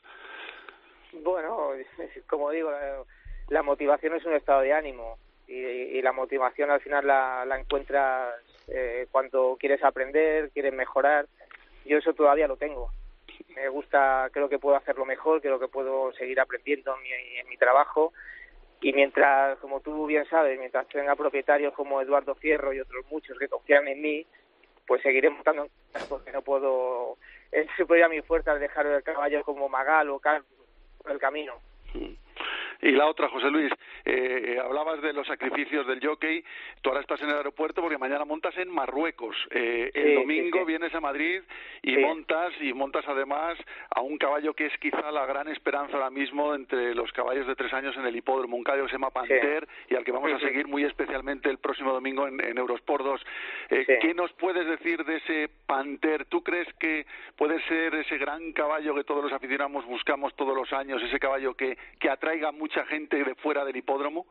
Bueno, como digo, la, la motivación es un estado de ánimo y, y la motivación al final la, la encuentras eh, cuando quieres aprender, quieres mejorar. Yo eso todavía lo tengo. Me gusta, creo que puedo hacerlo mejor, creo que puedo seguir aprendiendo en mi, en mi trabajo y mientras, como tú bien sabes, mientras tenga propietarios como Eduardo Fierro y otros muchos que confían en mí, pues seguiré montando porque no puedo, es superior a mi fuerza dejar el caballo como Magal o Carlos por el camino. Y la otra, José Luis, eh, hablabas de los sacrificios del jockey, tú ahora estás en el aeropuerto porque mañana montas en Marruecos, eh, el sí, domingo sí, sí. vienes a Madrid y sí. montas y montas además a un caballo que es quizá la gran esperanza ahora mismo entre los caballos de tres años en el hipódromo, un caballo que se llama Panther sí. y al que vamos sí, a seguir sí. muy especialmente el próximo domingo en, en Eurosport dos. Eh, sí. ¿Qué nos puedes decir de ese Panther? ¿Tú crees que puede ser ese gran caballo que todos los aficionados buscamos todos los años, ese caballo que, que atraiga mucha gente de fuera del hipódromo?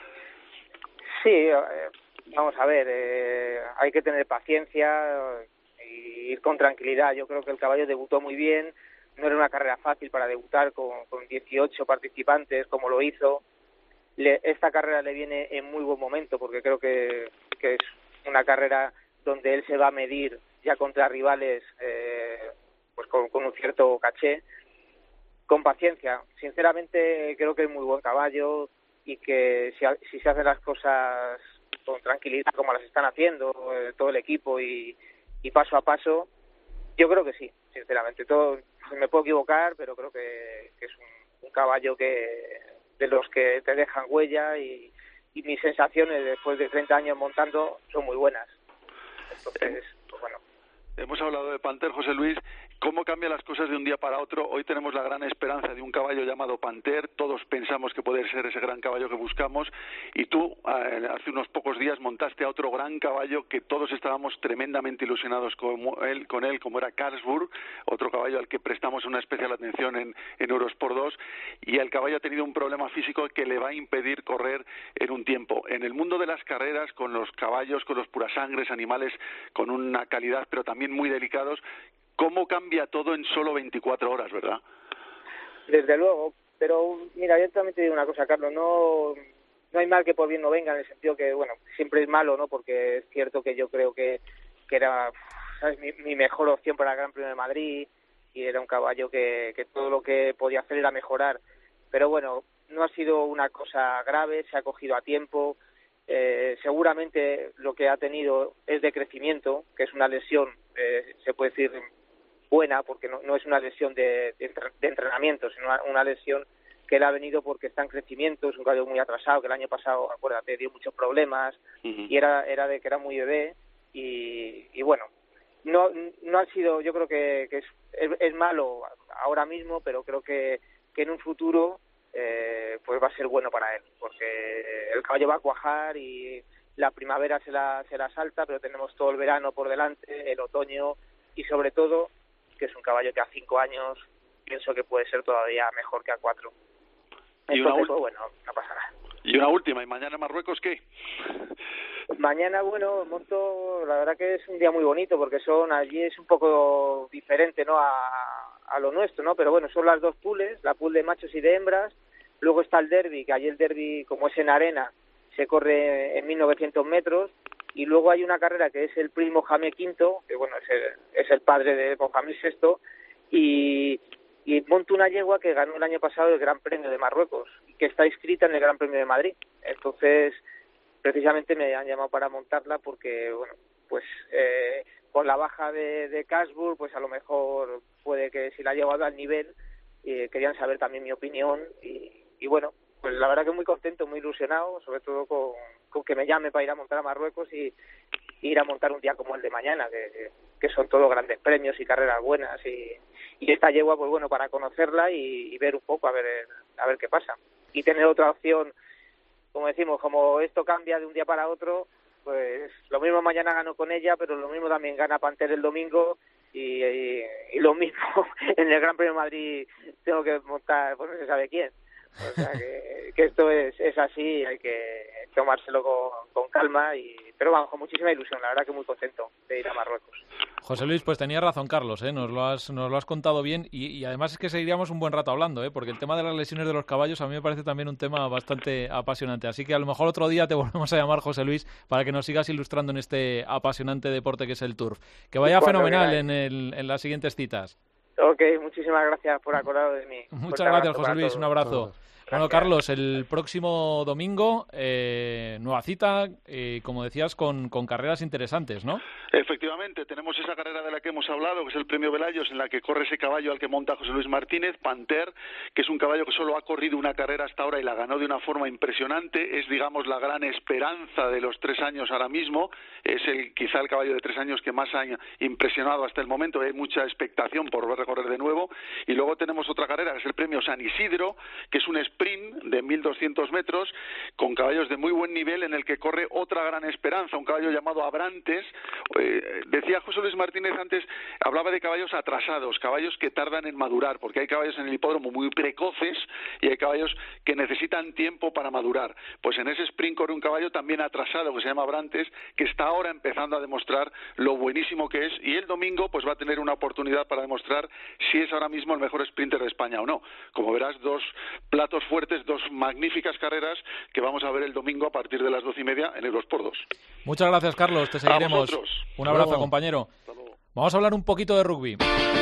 Sí, eh, vamos a ver, eh, hay que tener paciencia y ir con tranquilidad. Yo creo que el caballo debutó muy bien, no era una carrera fácil para debutar con, con dieciocho participantes como lo hizo. Le, esta carrera le viene en muy buen momento porque creo que, que es una carrera donde él se va a medir ya contra rivales eh, pues con, con un cierto caché. Con paciencia, sinceramente creo que es muy buen caballo y que si, si se hacen las cosas con tranquilidad como las están haciendo eh, todo el equipo y, y paso a paso, yo creo que sí, sinceramente. Todo, me puedo equivocar, pero creo que, que es un, un caballo que de los que te dejan huella y, y mis sensaciones después de treinta años montando son muy buenas. Entonces, pues bueno. Hemos hablado de Panther, José Luis. ¿Cómo cambian las cosas de un día para otro? Hoy tenemos la gran esperanza de un caballo llamado Panther. Todos pensamos que puede ser ese gran caballo que buscamos. Y tú, eh, hace unos pocos días, montaste a otro gran caballo que todos estábamos tremendamente ilusionados con él, con él como era Karlsburg, otro caballo al que prestamos una especial atención en, en Eurosport dos. Y el caballo ha tenido un problema físico que le va a impedir correr en un tiempo. En el mundo de las carreras, con los caballos, con los purasangres, animales con una calidad, pero también muy delicados, ¿cómo cambia todo en solo veinticuatro horas, verdad? Desde luego, pero mira, yo también te digo una cosa, Carlos, no no hay mal que por bien no venga, en el sentido que, bueno, siempre es malo, ¿no? Porque es cierto que yo creo que, que era, ¿sabes?, mi, mi mejor opción para el Gran Premio de Madrid y era un caballo que, que todo lo que podía hacer era mejorar. Pero bueno, no ha sido una cosa grave, se ha cogido a tiempo. Eh, seguramente lo que ha tenido es de crecimiento, que es una lesión, eh, se puede decir, buena, porque no, no es una lesión de, de, de entrenamiento, sino una, una lesión que él ha venido porque está en crecimiento, es un caballo muy atrasado, que el año pasado, acuérdate, dio muchos problemas, uh-huh. y era era de que era muy bebé, y, y bueno, no no ha sido, yo creo que, que es, es, es malo ahora mismo, pero creo que, que en un futuro eh, pues va a ser bueno para él, porque el caballo va a cuajar y la primavera se la, se la salta, pero tenemos todo el verano por delante, el otoño, y sobre todo que es un caballo que a cinco años pienso que puede ser todavía mejor que a cuatro. Y Entonces, una pues, bueno, no pasa nada. Y una última, ¿y mañana en Marruecos qué? Mañana, bueno, monto, la verdad que es un día muy bonito, porque son, allí es un poco diferente, ¿no?, a, a lo nuestro, ¿no? Pero bueno, son las dos pools, la pool de machos y de hembras, luego está el derby, que allí el derby, como es en arena, se corre en mil novecientos metros, y luego hay una carrera que es el Prince Mohamed quinto, que bueno, es el, es el padre de Mohamed sexto, y, y monto una yegua que ganó el año pasado el Gran Premio de Marruecos, que está inscrita en el Gran Premio de Madrid. Entonces, precisamente me han llamado para montarla porque, bueno, pues eh, con la baja de, de Karlsburg, pues a lo mejor puede que si la ha llevado al nivel, eh, querían saber también mi opinión, y, y bueno, pues la verdad que muy contento, muy ilusionado, sobre todo con, con que me llame para ir a montar a Marruecos y, y ir a montar un día como el de mañana, que, que son todos grandes premios y carreras buenas, y, y esta yegua, pues bueno, para conocerla y, y ver un poco a ver a ver qué pasa. Y tener otra opción como decimos, como esto cambia de un día para otro, pues lo mismo mañana gano con ella, pero lo mismo también gana Panter el domingo, y, y, y lo mismo en el Gran Premio de Madrid tengo que montar, pues no se sabe quién. O sea que, que esto es, es así, hay que tomárselo con, con calma, y pero vamos, con muchísima ilusión, la verdad que muy contento de ir a Marruecos. José Luis, pues tenía razón Carlos, ¿eh? nos, lo has, nos lo has contado bien, y, y además es que seguiríamos un buen rato hablando, ¿eh? Porque el tema de las lesiones de los caballos a mí me parece también un tema bastante apasionante, así que a lo mejor otro día te volvemos a llamar, José Luis, para que nos sigas ilustrando en este apasionante deporte que es el turf. Que vaya Cuando fenomenal en, el, en las siguientes citas. Ok, muchísimas gracias por acordaros de mí. Muchas gracias, José Luis, un abrazo. Bueno, Carlos, el próximo domingo, eh, nueva cita, eh, como decías, con, con carreras interesantes, ¿no? Efectivamente, tenemos esa carrera de la que hemos hablado, que es el Premio Velayos, en la que corre ese caballo al que monta José Luis Martínez, Panter, que es un caballo que solo ha corrido una carrera hasta ahora y la ganó de una forma impresionante. Es, digamos, la gran esperanza de los tres años ahora mismo. Es el quizá el caballo de tres años que más ha impresionado hasta el momento. Hay mucha expectación por ver recorrer de nuevo. Y luego tenemos otra carrera, que es el Premio San Isidro, que es un sprint de mil doscientos metros con caballos de muy buen nivel, en el que corre otra gran esperanza, un caballo llamado Abrantes. Eh, decía José Luis Martínez antes, hablaba de caballos atrasados, caballos que tardan en madurar, porque hay caballos en el hipódromo muy precoces y hay caballos que necesitan tiempo para madurar. Pues en ese sprint corre un caballo también atrasado que se llama Abrantes, que está ahora empezando a demostrar lo buenísimo que es, y el domingo pues va a tener una oportunidad para demostrar si es ahora mismo el mejor sprinter de España o no. Como verás, dos platos fuertes, dos magníficas carreras que vamos a ver el domingo a partir de las doce y media en Euros por dos. Muchas gracias, Carlos, te seguiremos. Un abrazo, luego. compañero. Vamos a hablar un poquito de rugby.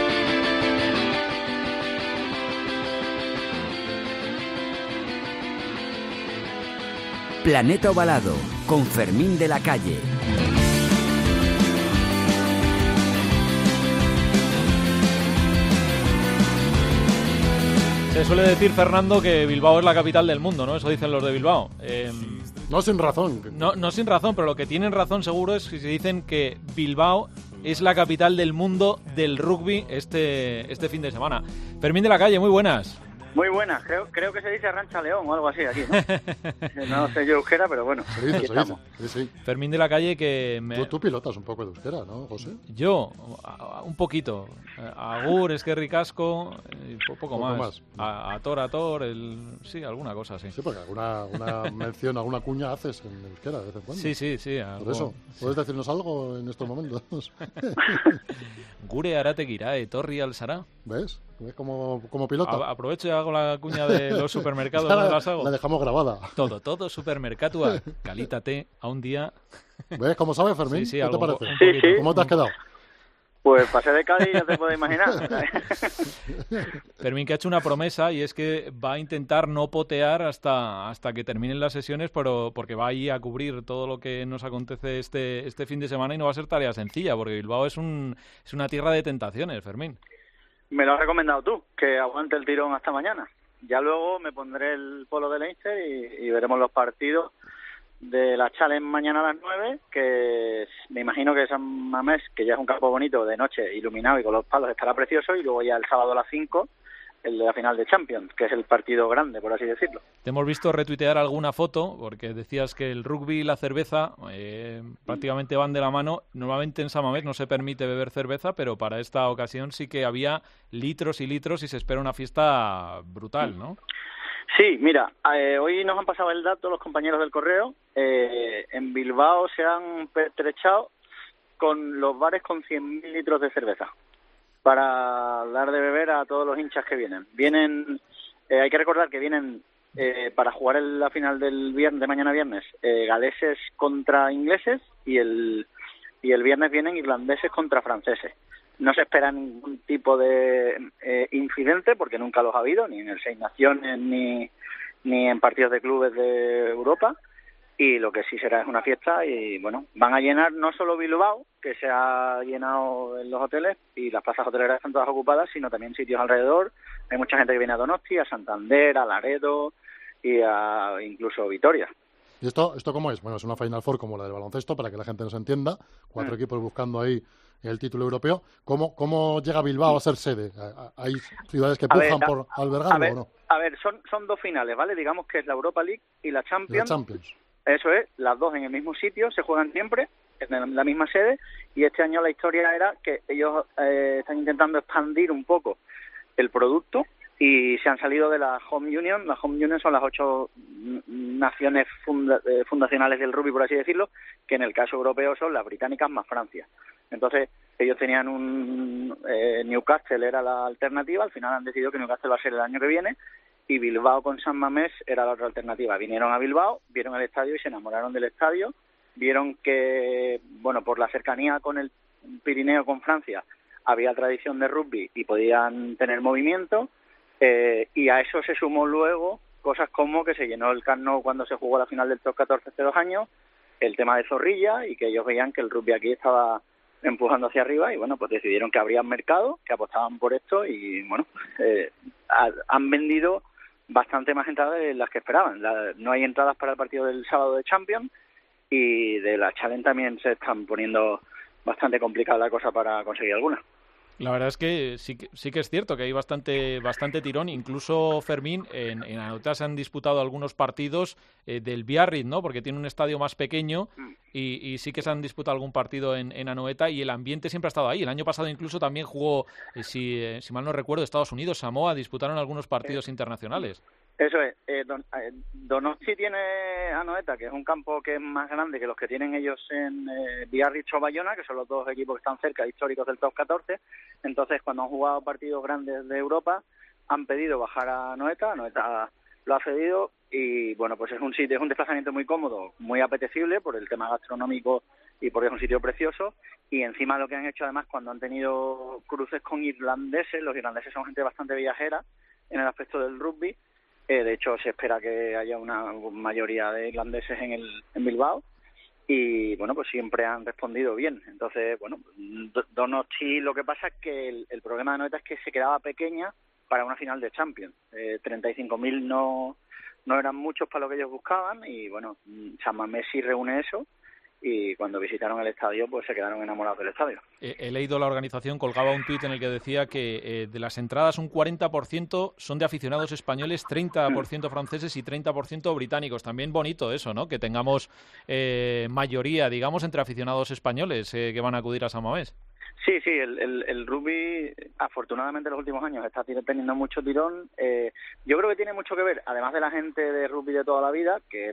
Planeta Ovalado, con Fermín de la Calle. Se suele decir, Fernando, que Bilbao es la capital del mundo, ¿no? Eso dicen los de Bilbao. Eh, no sin razón. No, no sin razón, pero lo que tienen razón seguro es que se dicen que Bilbao es la capital del mundo del rugby este, este fin de semana. Fermín de la Calle, muy buenas. Muy buenas, creo, creo que se dice Rancha León o algo así aquí, ¿no? No sé yo euskera, pero bueno, se dice, aquí se estamos. dice. Sí, sí. Fermín de la Calle, que... Me... Tú, tú pilotas un poco de euskera, ¿no, José? Yo, a, a, un poquito. Agur, Esquerri Casco, y poco, poco más. más. A, a Tor, a Tor, el... sí, alguna cosa, sí. Sí, porque alguna, alguna mención, alguna cuña haces en euskera de vez en cuando. Sí, sí, sí. Algo... Por eso, ¿puedes decirnos algo en estos momentos? Gure Arategirae, Torri Alsará. ¿Ves? ¿Ves como, como pilota? A, aprovecho y hago la cuña de los supermercados. ¿Dónde las hago? La dejamos grabada. Todo, todo supermercatua. Calítate a un día. ¿Ves cómo sabes, Fermín? Sí, sí, ¿Qué algo, te parece? Sí, sí. ¿Cómo te has quedado? Pues pasé de Cádiz, ya te puedes imaginar. Fermín, que ha hecho una promesa, y es que va a intentar no potear hasta, hasta que terminen las sesiones, pero porque va ahí a cubrir todo lo que nos acontece este, este fin de semana, y no va a ser tarea sencilla, porque Bilbao es, un, es una tierra de tentaciones, Fermín. Me lo has recomendado tú, que aguante el tirón hasta mañana. Ya luego me pondré el polo de Leinster y, y veremos los partidos de la Challenge mañana a las nueve, que me imagino que San Mamés, que ya es un campo bonito de noche, iluminado y con los palos, estará precioso, y luego ya el sábado a las cinco, el de la final de Champions, que es el partido grande, por así decirlo. Te hemos visto retuitear alguna foto, porque decías que el rugby y la cerveza eh, prácticamente van de la mano. Normalmente en San Mamés no se permite beber cerveza, pero para esta ocasión sí que había litros y litros y se espera una fiesta brutal, ¿no? Sí, mira, eh, hoy nos han pasado el dato los compañeros del correo. Eh, en Bilbao se han pertrechado con los bares con cien mil litros de cerveza para dar de beber a todos los hinchas que vienen. Vienen, eh, hay que recordar que vienen eh, para jugar en la final del viernes, de mañana viernes, eh, galeses contra ingleses, y el y el viernes vienen irlandeses contra franceses. No se espera ningún tipo de eh, incidente, porque nunca los ha habido, ni en el Seis Naciones, ni, ni en partidos de clubes de Europa. Y lo que sí será es una fiesta, y bueno, van a llenar no solo Bilbao, que se ha llenado en los hoteles y las plazas hoteleras están todas ocupadas, sino también sitios alrededor. Hay mucha gente que viene a Donosti, a Santander, a Laredo y a incluso Vitoria. ¿Y esto, esto cómo es? Bueno, es una Final Four como la del baloncesto, para que la gente nos entienda. Cuatro mm. equipos buscando ahí el título europeo. ¿Cómo, cómo llega Bilbao a ser sede? ¿Hay ciudades que pujan ver, por albergarlo a ver, o no? A ver, son, son dos finales, ¿vale? Digamos que es la Europa League y la Champions. La Champions. Eso es, las dos en el mismo sitio, se juegan siempre en la misma sede, y este año la historia era que ellos eh, están intentando expandir un poco el producto y se han salido de la Home Union. La Home Union son las ocho naciones funda, eh, fundacionales del rugby, por así decirlo, que en el caso europeo son las británicas más Francia. Entonces, ellos tenían un... Eh, Newcastle era la alternativa, al final han decidido que Newcastle va a ser el año que viene, y Bilbao con San Mamés era la otra alternativa. Vinieron a Bilbao, vieron el estadio y se enamoraron del estadio, vieron que, bueno, por la cercanía con el Pirineo, con Francia, había tradición de rugby y podían tener movimiento, eh, y a eso se sumó luego cosas como que se llenó el Camp Nou cuando se jugó la final del Top catorce hace dos años, el tema de Zorrilla, y que ellos veían que el rugby aquí estaba empujando hacia arriba, y bueno, pues decidieron que habrían mercado, que apostaban por esto, y bueno, eh, ha, han vendido bastante más entradas de las que esperaban. La, no hay entradas para el partido del sábado de Champions, y de la Challenge también se están poniendo bastante complicada la cosa para conseguir alguna. La verdad es que sí, sí que es cierto que hay bastante bastante tirón. Incluso, Fermín, en, en Anoeta se han disputado algunos partidos eh, del Biarritz, ¿no? Porque tiene un estadio más pequeño y, y sí que se han disputado algún partido en, en Anoeta, y el ambiente siempre ha estado ahí. El año pasado incluso también jugó, eh, si, eh, si mal no recuerdo, Estados Unidos, Samoa, disputaron algunos partidos eh, internacionales. Eso es. Eh, Don, eh, Donosti tiene Anoeta, que es un campo que es más grande que los que tienen ellos en eh, Biarritz o Bayona, que son los dos equipos que están cerca, históricos del Top catorce. Entonces, cuando han jugado partidos grandes de Europa, han pedido bajar a Anoeta. Anoeta lo ha cedido, y bueno, pues es un sitio, es un desplazamiento muy cómodo, muy apetecible por el tema gastronómico y porque es un sitio precioso. Y encima lo que han hecho, además, cuando han tenido cruces con irlandeses, los irlandeses son gente bastante viajera en el aspecto del rugby. Eh, de hecho, se espera que haya una mayoría de irlandeses en, el, en Bilbao, y bueno, pues siempre han respondido bien. Entonces, bueno, Donosti, lo que pasa es que el, el problema de Anoeta es que se quedaba pequeña para una final de Champions. Eh, treinta y cinco mil no, no eran muchos para lo que ellos buscaban, y bueno, San Mamés sí reúne eso, y cuando visitaron el estadio pues se quedaron enamorados del estadio. He, he leído la organización, colgaba un tuit en el que decía que eh, de las entradas un cuarenta por ciento son de aficionados españoles, treinta por ciento franceses y treinta por ciento británicos. También bonito eso, ¿no? Que tengamos eh, mayoría, digamos, entre aficionados españoles eh, que van a acudir a San Mamés. Sí, sí, el, el, el rugby, afortunadamente en los últimos años está teniendo mucho tirón. Eh, yo creo que tiene mucho que ver, además de la gente de rugby de toda la vida, que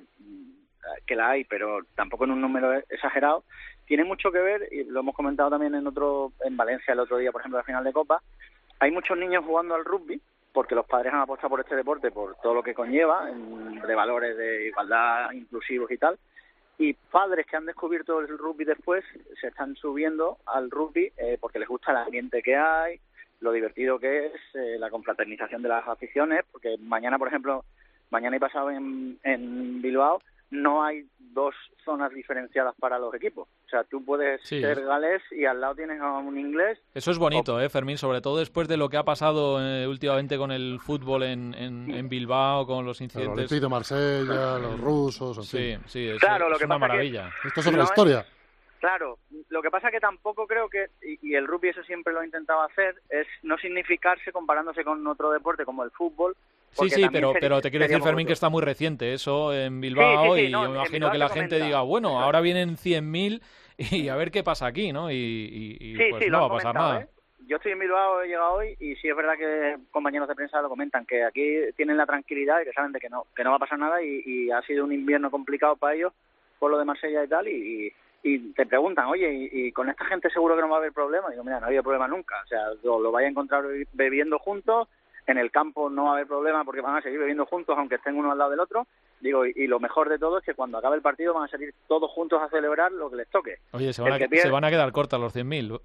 que la hay, pero tampoco en un número exagerado, tiene mucho que ver, y lo hemos comentado también en otro en Valencia el otro día, por ejemplo, la final de Copa. Hay muchos niños jugando al rugby porque los padres han apostado por este deporte, por todo lo que conlleva, en, de valores de igualdad, inclusivos y tal, y padres que han descubierto el rugby después se están subiendo al rugby eh, porque les gusta el ambiente que hay, lo divertido que es, eh, la confraternización de las aficiones, porque mañana, por ejemplo, mañana y pasado en, en Bilbao, no hay dos zonas diferenciadas para los equipos. O sea, tú puedes sí. ser galés y al lado tienes a un inglés. Eso es bonito, o... ¿eh, Fermín? Sobre todo después de lo que ha pasado eh, últimamente con el fútbol en, en, en Bilbao, con los incidentes. El Olympique de Marsella, los rusos, en sí, fin. Sí, es, claro, es lo que una pasa maravilla. Que esto es otra no historia. Es... Claro, lo que pasa que tampoco creo que, y, y el rugby eso siempre lo ha intentado hacer, es no significarse comparándose con otro deporte como el fútbol. Sí, sí, pero, sería, pero te quiero decir, Fermín, que está muy reciente eso en Bilbao, sí, sí, sí, y no, yo me imagino que la gente diga, bueno, ahora vienen cien mil y a ver qué pasa aquí, ¿no? Y, y, y sí, pues sí, no va a pasar nada. ¿eh? Yo estoy en Bilbao, he llegado hoy, y sí es verdad que compañeros de prensa lo comentan, que aquí tienen la tranquilidad y que saben de que no que no va a pasar nada, y, y ha sido un invierno complicado para ellos por lo de Marsella y tal, y, y te preguntan, oye, y, y con esta gente seguro que no va a haber problema. Y digo, mira, no ha habido problema nunca, o sea, lo, lo vais a encontrar bebiendo juntos. En el campo no va a haber problema porque van a seguir bebiendo juntos aunque estén uno al lado del otro. Digo, y, y lo mejor de todo es que cuando acabe el partido van a salir todos juntos a celebrar lo que les toque. Oye, se van, a, pierde... se van a quedar cortas los cien mil. Los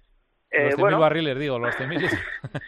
eh, cien mil bueno, barriles, digo, los cien mil.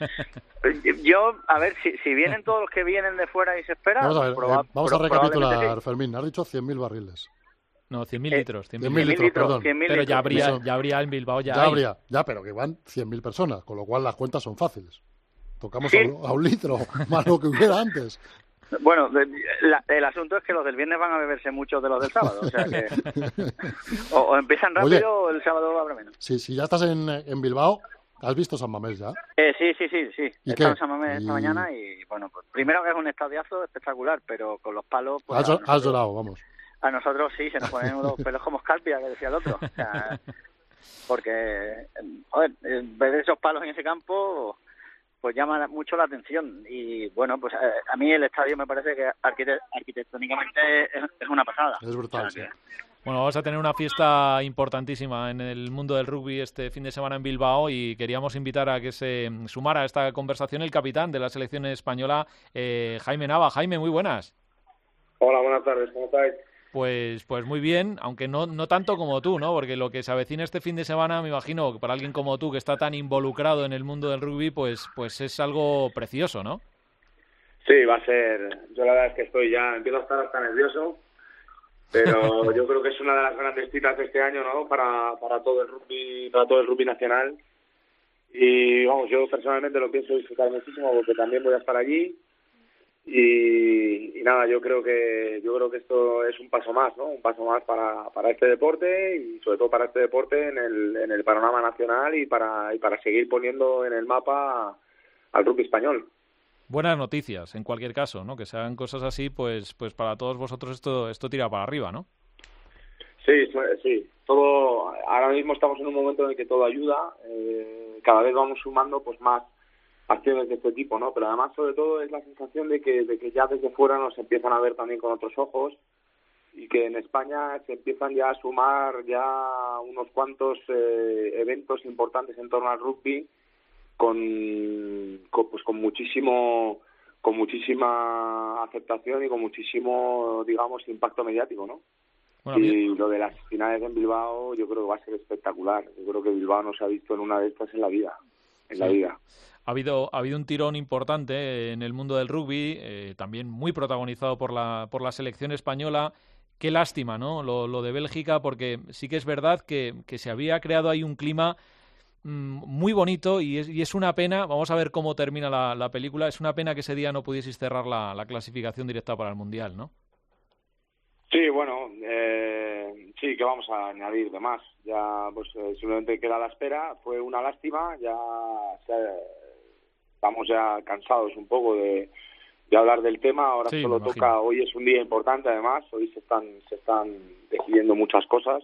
Yo, a ver, si, si vienen todos los que vienen de fuera y se esperan... Vamos a, ver, proba- eh, vamos a recapitular, sí. Fermín. Has dicho cien mil barriles. No, cien mil litros. cien mil litros, litros, perdón. cien mil pero ya litros. habría, ya habría en Bilbao, ya, ya hay. habría, ya, pero que van cien mil personas, con lo cual las cuentas son fáciles. Tocamos ¿Sí? a, un, a un litro, más lo que hubiera antes. Bueno, de, la, el asunto es que los del viernes van a beberse mucho de los del sábado, o sea que o, o empiezan rápido. Oye, o el sábado habrá menos. Sí, si ya estás en, en Bilbao, ¿has visto San Mamés ya? Eh, sí, sí, sí, sí. ¿Y He qué? estado en San Mamés y... esta mañana y, bueno, pues primero que es un estadiazo espectacular, pero con los palos... Pues, has, nosotros, has llorado, vamos. A nosotros sí, se nos ponen los pelos como escarpia, que decía el otro. O sea, porque, joder, ver esos palos en ese campo... pues llama mucho la atención y bueno, pues a, a mí el estadio me parece que arquite- arquitectónicamente es, es una pasada. Es brutal, o sea, sí. que... Bueno, vamos a tener una fiesta importantísima en el mundo del rugby este fin de semana en Bilbao y queríamos invitar a que se sumara a esta conversación el capitán de la selección española, eh, Jaime Nava. Jaime, muy buenas. Hola, buenas tardes, ¿cómo estáis? Pues, pues muy bien, aunque no, no tanto como tú, ¿no? Porque lo que se avecina este fin de semana, me imagino, que para alguien como tú, que está tan involucrado en el mundo del rugby, pues, pues es algo precioso, ¿no? Sí, va a ser... Yo la verdad es que estoy ya... Empiezo a estar hasta nervioso, pero yo creo que es una de las grandes citas de este año, ¿no? Para, para todo el rugby, para todo el rugby nacional. Y, vamos, yo personalmente lo pienso disfrutar muchísimo porque también voy a estar allí. Y, y nada, yo creo que yo creo que esto es un paso más, ¿no? Un paso más para, para este deporte y sobre todo para este deporte en el, en el panorama nacional y para y para seguir poniendo en el mapa al rugby español. Buenas noticias, en cualquier caso, ¿no? Que se hagan cosas así, pues pues para todos vosotros esto esto tira para arriba, ¿no? Sí, sí. Todo ahora mismo estamos en un momento en el que todo ayuda. Eh, cada vez vamos sumando, pues más acciones de este tipo, ¿no? Pero además, sobre todo, es la sensación de que, de que ya desde fuera nos empiezan a ver también con otros ojos y que en España se empiezan ya a sumar ya unos cuantos eh, eventos importantes en torno al rugby con, con pues con muchísimo con muchísima aceptación y con muchísimo, digamos, impacto mediático, ¿no? Bueno, y bien. Lo de las finales en Bilbao yo creo que va a ser espectacular. Yo creo que Bilbao no se ha visto en una de estas en la vida, en sí. la vida. Ha habido, ha habido un tirón importante en el mundo del rugby, eh, también muy protagonizado por la, por la selección española. Qué lástima, ¿no? Lo, lo de Bélgica, porque sí que es verdad que, que se había creado ahí un clima mmm, muy bonito y es, y es una pena, vamos a ver cómo termina la, la película, es una pena que ese día no pudieseis cerrar la, la clasificación directa para el Mundial, ¿no? Sí, bueno, eh, sí, que vamos a añadir de más. Ya, pues eh, simplemente queda a la espera. Fue una lástima, ya se, estamos ya cansados un poco de, de hablar del tema. Ahora sí, solo toca, hoy es un día importante además, hoy se están se están decidiendo muchas cosas.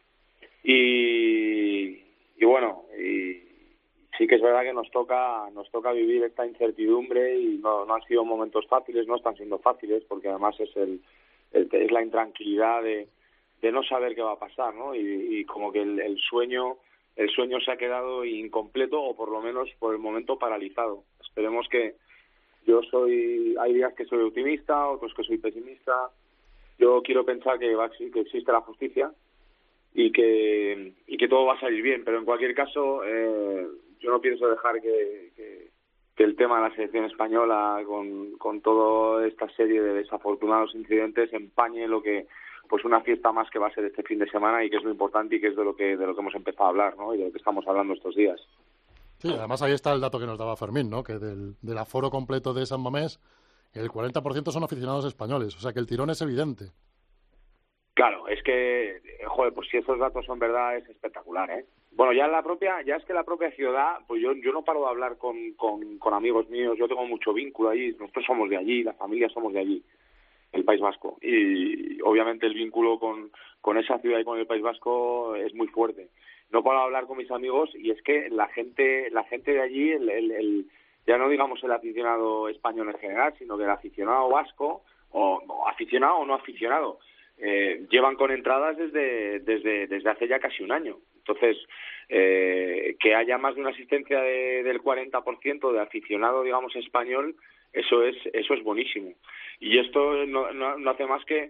Y, y bueno, y sí que es verdad que nos toca nos toca vivir esta incertidumbre y no, no han sido momentos fáciles, no están siendo fáciles porque además es el es la intranquilidad de, de no saber qué va a pasar, ¿no? Y, y como que el, el sueño el sueño se ha quedado incompleto o por lo menos por el momento paralizado. Esperemos que yo soy hay días que soy optimista, otros que soy pesimista. Yo quiero pensar que va que existe la justicia y que y que todo va a salir bien, pero en cualquier caso eh, yo no pienso dejar que, que que el tema de la selección española con, con toda esta serie de desafortunados incidentes empañe lo que pues una fiesta más que va a ser este fin de semana y que es lo importante y que es de lo que de lo que hemos empezado a hablar, ¿no? Y de lo que estamos hablando estos días. Sí, además ahí está el dato que nos daba Fermín, ¿no? Que del, del aforo completo de San Mamés el cuarenta por ciento son aficionados españoles, o sea que el tirón es evidente. Claro, es que, joder, pues si esos datos son verdad es espectacular, ¿eh? Bueno, ya en la propia, ya es que la propia ciudad, pues yo yo no paro de hablar con, con, con amigos míos, yo tengo mucho vínculo ahí, nosotros somos de allí, la familia somos de allí, el País Vasco, y obviamente el vínculo con, con esa ciudad y con el País Vasco es muy fuerte. No paro de hablar con mis amigos y es que la gente, la gente de allí, el, el, el ya no digamos el aficionado español en general, sino que el aficionado vasco, o, o aficionado o no aficionado, Eh, llevan con entradas desde desde desde hace ya casi un año. Entonces, eh, que haya más de una asistencia de, del cuarenta por ciento de aficionado, digamos, español, eso es eso es buenísimo. Y esto no, no, no hace más que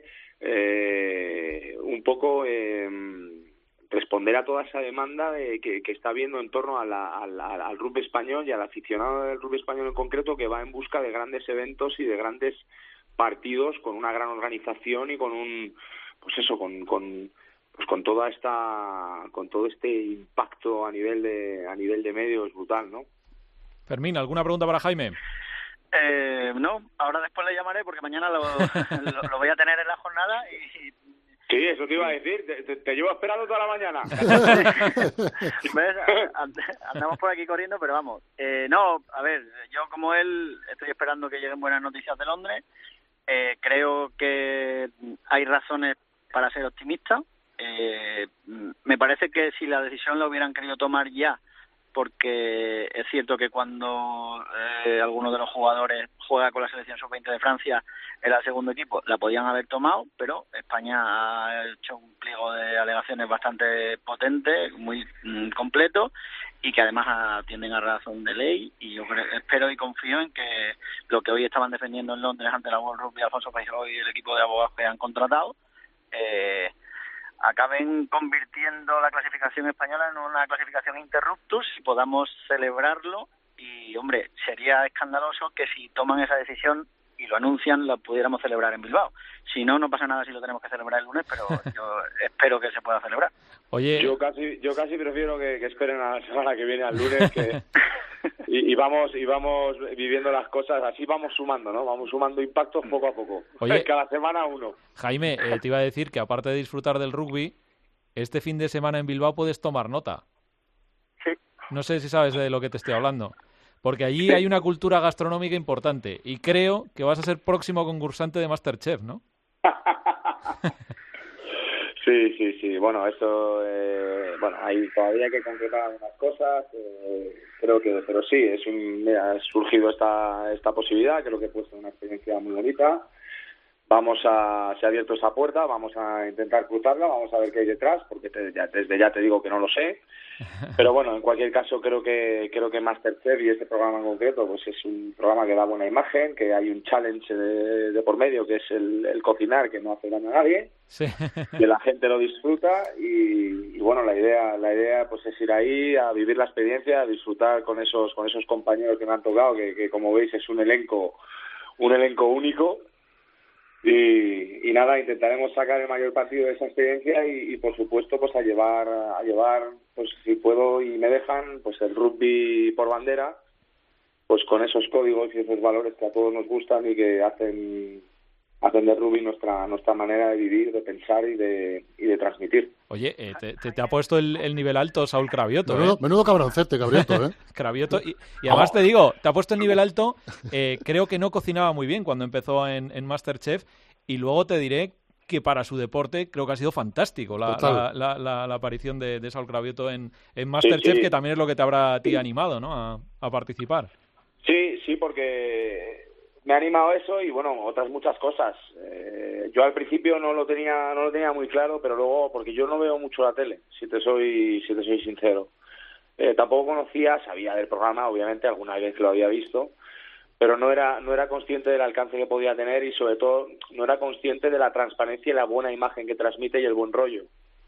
eh, un poco eh, responder a toda esa demanda de, que, que está habiendo en torno a la, al, al rugby español y al aficionado del rugby español en concreto, que va en busca de grandes eventos y de grandes partidos con una gran organización y con un pues eso con con pues con toda esta con todo este impacto a nivel de a nivel de medios brutal, ¿no? Fermín, ¿alguna pregunta para Jaime? Eh, no, ahora después le llamaré porque mañana lo, lo, lo voy a tener en la jornada y... Sí, eso te iba a decir, te, te, te llevo esperando toda la mañana. ¿Ves? Andamos por aquí corriendo, pero vamos. Eh, no, a ver, yo como él estoy esperando que lleguen buenas noticias de Londres. Eh, creo que hay razones para ser optimista. Eh, me parece que si la decisión la hubieran querido tomar ya, porque es cierto que cuando eh, alguno de los jugadores juega con la selección sub veinte de Francia en el segundo equipo, la podían haber tomado, pero España ha hecho un pliego de alegaciones bastante potente, muy mm, completo, y que además atienden a razón de ley, y yo creo, espero y confío en que lo que hoy estaban defendiendo en Londres ante la World Rugby, Alfonso Feijó y el equipo de abogados que han contratado, eh, acaben convirtiendo la clasificación española en una clasificación interruptus y podamos celebrarlo. Y, hombre, sería escandaloso que si toman esa decisión y lo anuncian, la pudiéramos celebrar en Bilbao. Si no, no pasa nada si lo tenemos que celebrar el lunes, pero yo espero que se pueda celebrar. Oye, yo casi yo casi prefiero que, que esperen a la semana que viene, al lunes, que y, y vamos y vamos viviendo las cosas, así vamos sumando, ¿no? Vamos sumando impactos poco a poco. Oye, cada semana uno. Jaime, eh, te iba a decir que aparte de disfrutar del rugby, este fin de semana en Bilbao puedes tomar nota. Sí. No sé si sabes de lo que te estoy hablando. Porque allí hay una cultura gastronómica importante y creo que vas a ser próximo concursante de MasterChef, ¿no? Sí, sí, sí. Bueno, eso, eh, bueno, hay todavía que concretar algunas cosas. Eh, creo que, pero sí, es un, mira, ha surgido esta esta posibilidad. Creo que puede ser una experiencia muy bonita. Vamos a, se ha abierto esa puerta, vamos a intentar cruzarla, vamos a ver qué hay detrás, porque te, ya, desde ya te digo que no lo sé. Pero bueno, en cualquier caso creo que creo que MasterChef y este programa en concreto pues es un programa que da buena imagen, que hay un challenge de, de por medio que es el, el cocinar, que no hace daño a nadie, sí. Que la gente lo disfruta y, y bueno, la idea la idea pues es ir ahí a vivir la experiencia, a disfrutar con esos con esos compañeros que me han tocado, que, que como veis es un elenco un elenco único. Y, y nada, intentaremos sacar el mayor partido de esa experiencia y, y por supuesto pues a llevar a llevar pues si puedo y me dejan pues el rugby por bandera, pues con esos códigos y esos valores que a todos nos gustan y que hacen hacen de rugby nuestra nuestra manera de vivir, de pensar y de y de transmitir. Oye, eh, te, te, te ha puesto el, el nivel alto Saúl Cravioto. Menudo, ¿eh? menudo cabroncete, Cravioto, ¿eh? Cravioto. Y, y además te digo, te ha puesto el nivel alto. Eh, creo que no cocinaba muy bien cuando empezó en, en MasterChef. Y luego te diré que para su deporte creo que ha sido fantástico la, la, la, la, la aparición de, de Saúl Cravioto en, en MasterChef, sí, sí. Que también es lo que te habrá a ti animado, ¿no? A, a participar. Sí, sí, porque me ha animado eso y bueno, otras muchas cosas. Eh, yo al principio no lo tenía no lo tenía muy claro, pero luego, porque yo no veo mucho la tele, si te soy si te soy sincero. Eh, tampoco conocía, sabía del programa, obviamente, alguna vez lo había visto, pero no era no era consciente del alcance que podía tener y sobre todo no era consciente de la transparencia y la buena imagen que transmite y el buen rollo.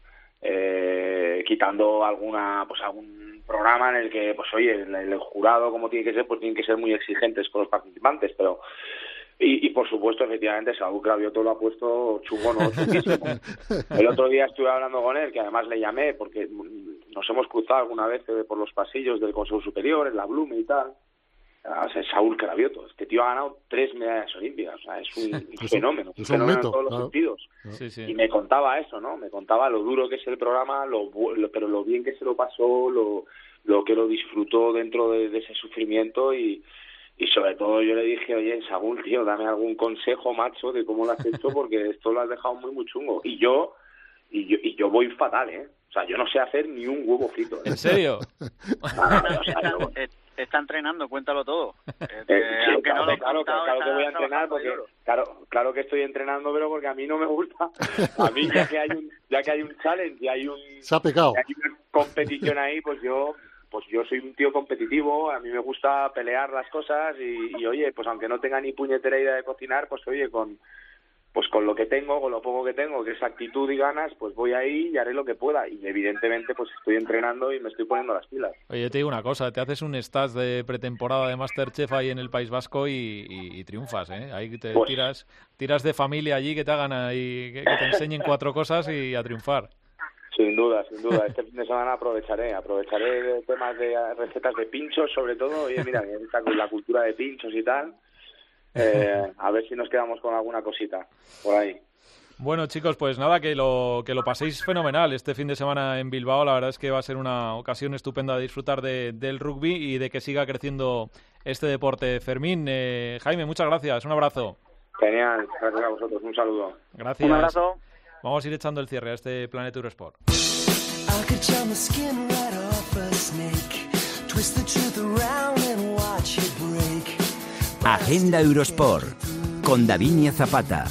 Eh, quitando alguna pues algún programa en el que pues oye el, el jurado como tiene que ser pues tienen que ser muy exigentes con los participantes, pero y, y por supuesto efectivamente Saúl Cravioto lo ha puesto chungo, no chunguísimo. El otro día estuve hablando con él, que además le llamé porque nos hemos cruzado alguna vez por los pasillos del Consejo Superior en la Blume y tal. O sea, Saúl Cravioto, este tío ha ganado tres medallas olímpicas, o sea, es un, un es fenómeno, un, un fenómeno mito, en todos los claro. sentidos. Sí, sí. Y me contaba eso, ¿no? Me contaba lo duro que es el programa, lo, lo pero lo bien que se lo pasó, lo, lo que lo disfrutó dentro de, de ese sufrimiento y, y sobre todo yo le dije, oye, Saúl, tío, dame algún consejo, macho, de cómo lo has hecho porque esto lo has dejado muy, muy chungo. Y yo, y yo, y yo voy fatal, ¿eh? O sea, yo no sé hacer ni un huevo frito. ¿eh? ¿En serio? Ah, o sea, yo... Está entrenando, cuéntalo todo. Eh, eh, sí, aunque claro, no lo claro, claro, claro que voy a entrenar porque claro, claro que estoy entrenando, pero porque a mí no me gusta. A mí ya que hay un ya que hay un challenge y hay un se ha pecado. Hay una competición ahí, pues yo pues yo soy un tío competitivo, a mí me gusta pelear las cosas y, y oye, pues aunque no tenga ni puñetera idea de cocinar, pues oye, con pues con lo que tengo, con lo poco que tengo, que es actitud y ganas, pues voy ahí y haré lo que pueda. Y evidentemente pues estoy entrenando y me estoy poniendo las pilas. Oye, te digo una cosa, te haces un stats de pretemporada de MasterChef ahí en el País Vasco y, y, y triunfas, ¿eh? Ahí te pues... tiras tiras de familia allí que te hagan ahí, que, que te enseñen cuatro cosas y a triunfar. Sin duda, sin duda. Este fin de semana aprovecharé, aprovecharé temas de recetas de pinchos sobre todo. Oye, mira, la cultura de pinchos y tal. eh, a ver si nos quedamos con alguna cosita por ahí. Bueno, chicos, pues nada, que lo que lo paséis fenomenal este fin de semana en Bilbao. La verdad es que va a ser una ocasión estupenda de disfrutar de, del rugby y de que siga creciendo este deporte. Fermín, eh, Jaime, muchas gracias. Un abrazo. Genial, gracias a vosotros. Un saludo. Gracias. Un abrazo. Vamos a ir echando el cierre a este Planeta Eurosport. Agenda Eurosport con Davinia Zapata.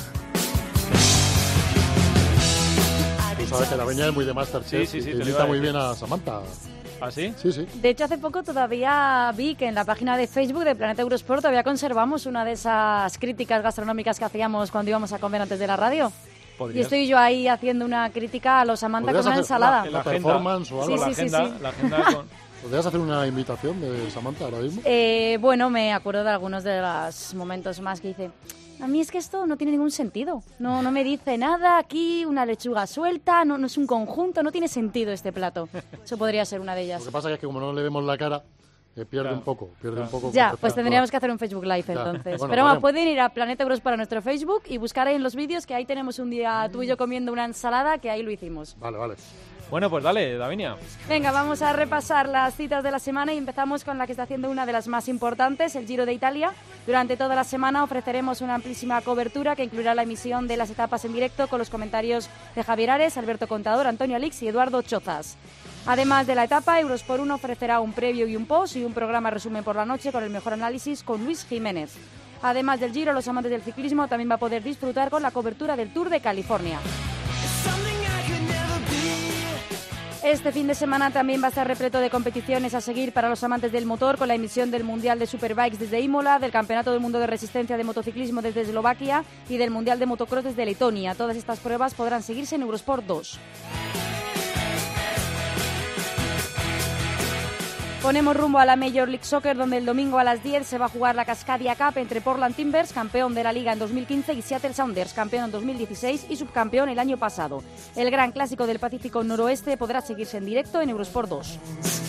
Sabes que la veña es muy de Masterchef. Sí, sí, sí, y te lo imita iba a muy decir. bien a Samantha. ¿Ah, sí? Sí, sí. De hecho, hace poco todavía vi que en la página de Facebook de Planeta Eurosport todavía conservamos una de esas críticas gastronómicas que hacíamos cuando íbamos a comer antes de la radio. Podrías. Y estoy yo ahí haciendo una crítica a los Samantha con una ensalada. En la Una agenda, performance o algo. Sí, la sí, sí, agenda, sí. la agenda con... ¿Podrías hacer una imitación de Samantha ahora mismo? Eh, bueno, me acuerdo de algunos de los momentos más que hice. A mí es que esto no tiene ningún sentido. No, no me dice nada aquí, una lechuga suelta, no, no es un conjunto, no tiene sentido este plato. Eso podría ser una de ellas. Lo que pasa es que como no le vemos la cara, eh, pierde Claro. un poco. Pierde Claro. un poco. Ya, con- pues tendríamos que hacer un Facebook Live Ya. entonces. Bueno, Pero bueno, podemos. pueden ir a Planeta Euros para nuestro Facebook y buscar ahí en los vídeos que ahí tenemos un día tú y yo comiendo una ensalada que ahí lo hicimos. Vale, vale. Bueno, pues dale, Davinia. Venga, vamos a repasar las citas de la semana y empezamos con la que está haciendo una de las más importantes, el Giro de Italia. Durante toda la semana ofreceremos una amplísima cobertura que incluirá la emisión de las etapas en directo con los comentarios de Javier Ares, Alberto Contador, Antonio Alix y Eduardo Chozas. Además de la etapa, Eurosport uno ofrecerá un previo y un post y un programa resumen por la noche con el mejor análisis con Luis Jiménez. Además del Giro, los amantes del ciclismo también va a poder disfrutar con la cobertura del Tour de California. Este fin de semana también va a estar repleto de competiciones a seguir para los amantes del motor, con la emisión del Mundial de Superbikes desde Imola, del Campeonato del Mundo de Resistencia de Motociclismo desde Eslovaquia y del Mundial de Motocross desde Letonia. Todas estas pruebas podrán seguirse en Eurosport dos. Ponemos rumbo a la Major League Soccer, donde el domingo a las diez se va a jugar la Cascadia Cup entre Portland Timbers, campeón de la Liga en dos mil quince, y Seattle Sounders, campeón en dos mil dieciséis y subcampeón el año pasado. El Gran Clásico del Pacífico Noroeste podrá seguirse en directo en Eurosport dos.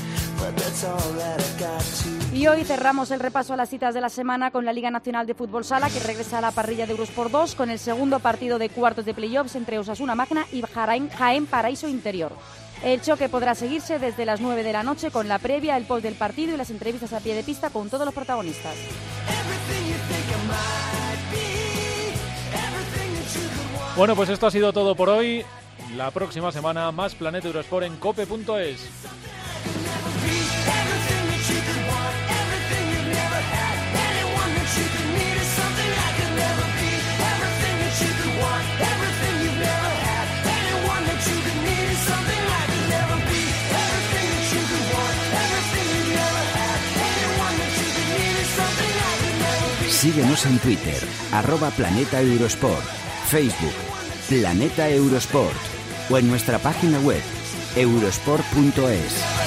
Y hoy cerramos el repaso a las citas de la semana con la Liga Nacional de Fútbol Sala, que regresa a la parrilla de Eurosport dos con el segundo partido de cuartos de playoffs entre Osasuna Magna y Jaén, Jaén Paraíso Interior. El choque podrá seguirse desde las nueve de la noche con la previa, el post del partido y las entrevistas a pie de pista con todos los protagonistas. Bueno, pues esto ha sido todo por hoy. La próxima semana más Planeta Eurosport en cope punto es. Síguenos en Twitter, arroba Planeta Eurosport, Facebook, Planeta Eurosport o en nuestra página web, eurosport punto es.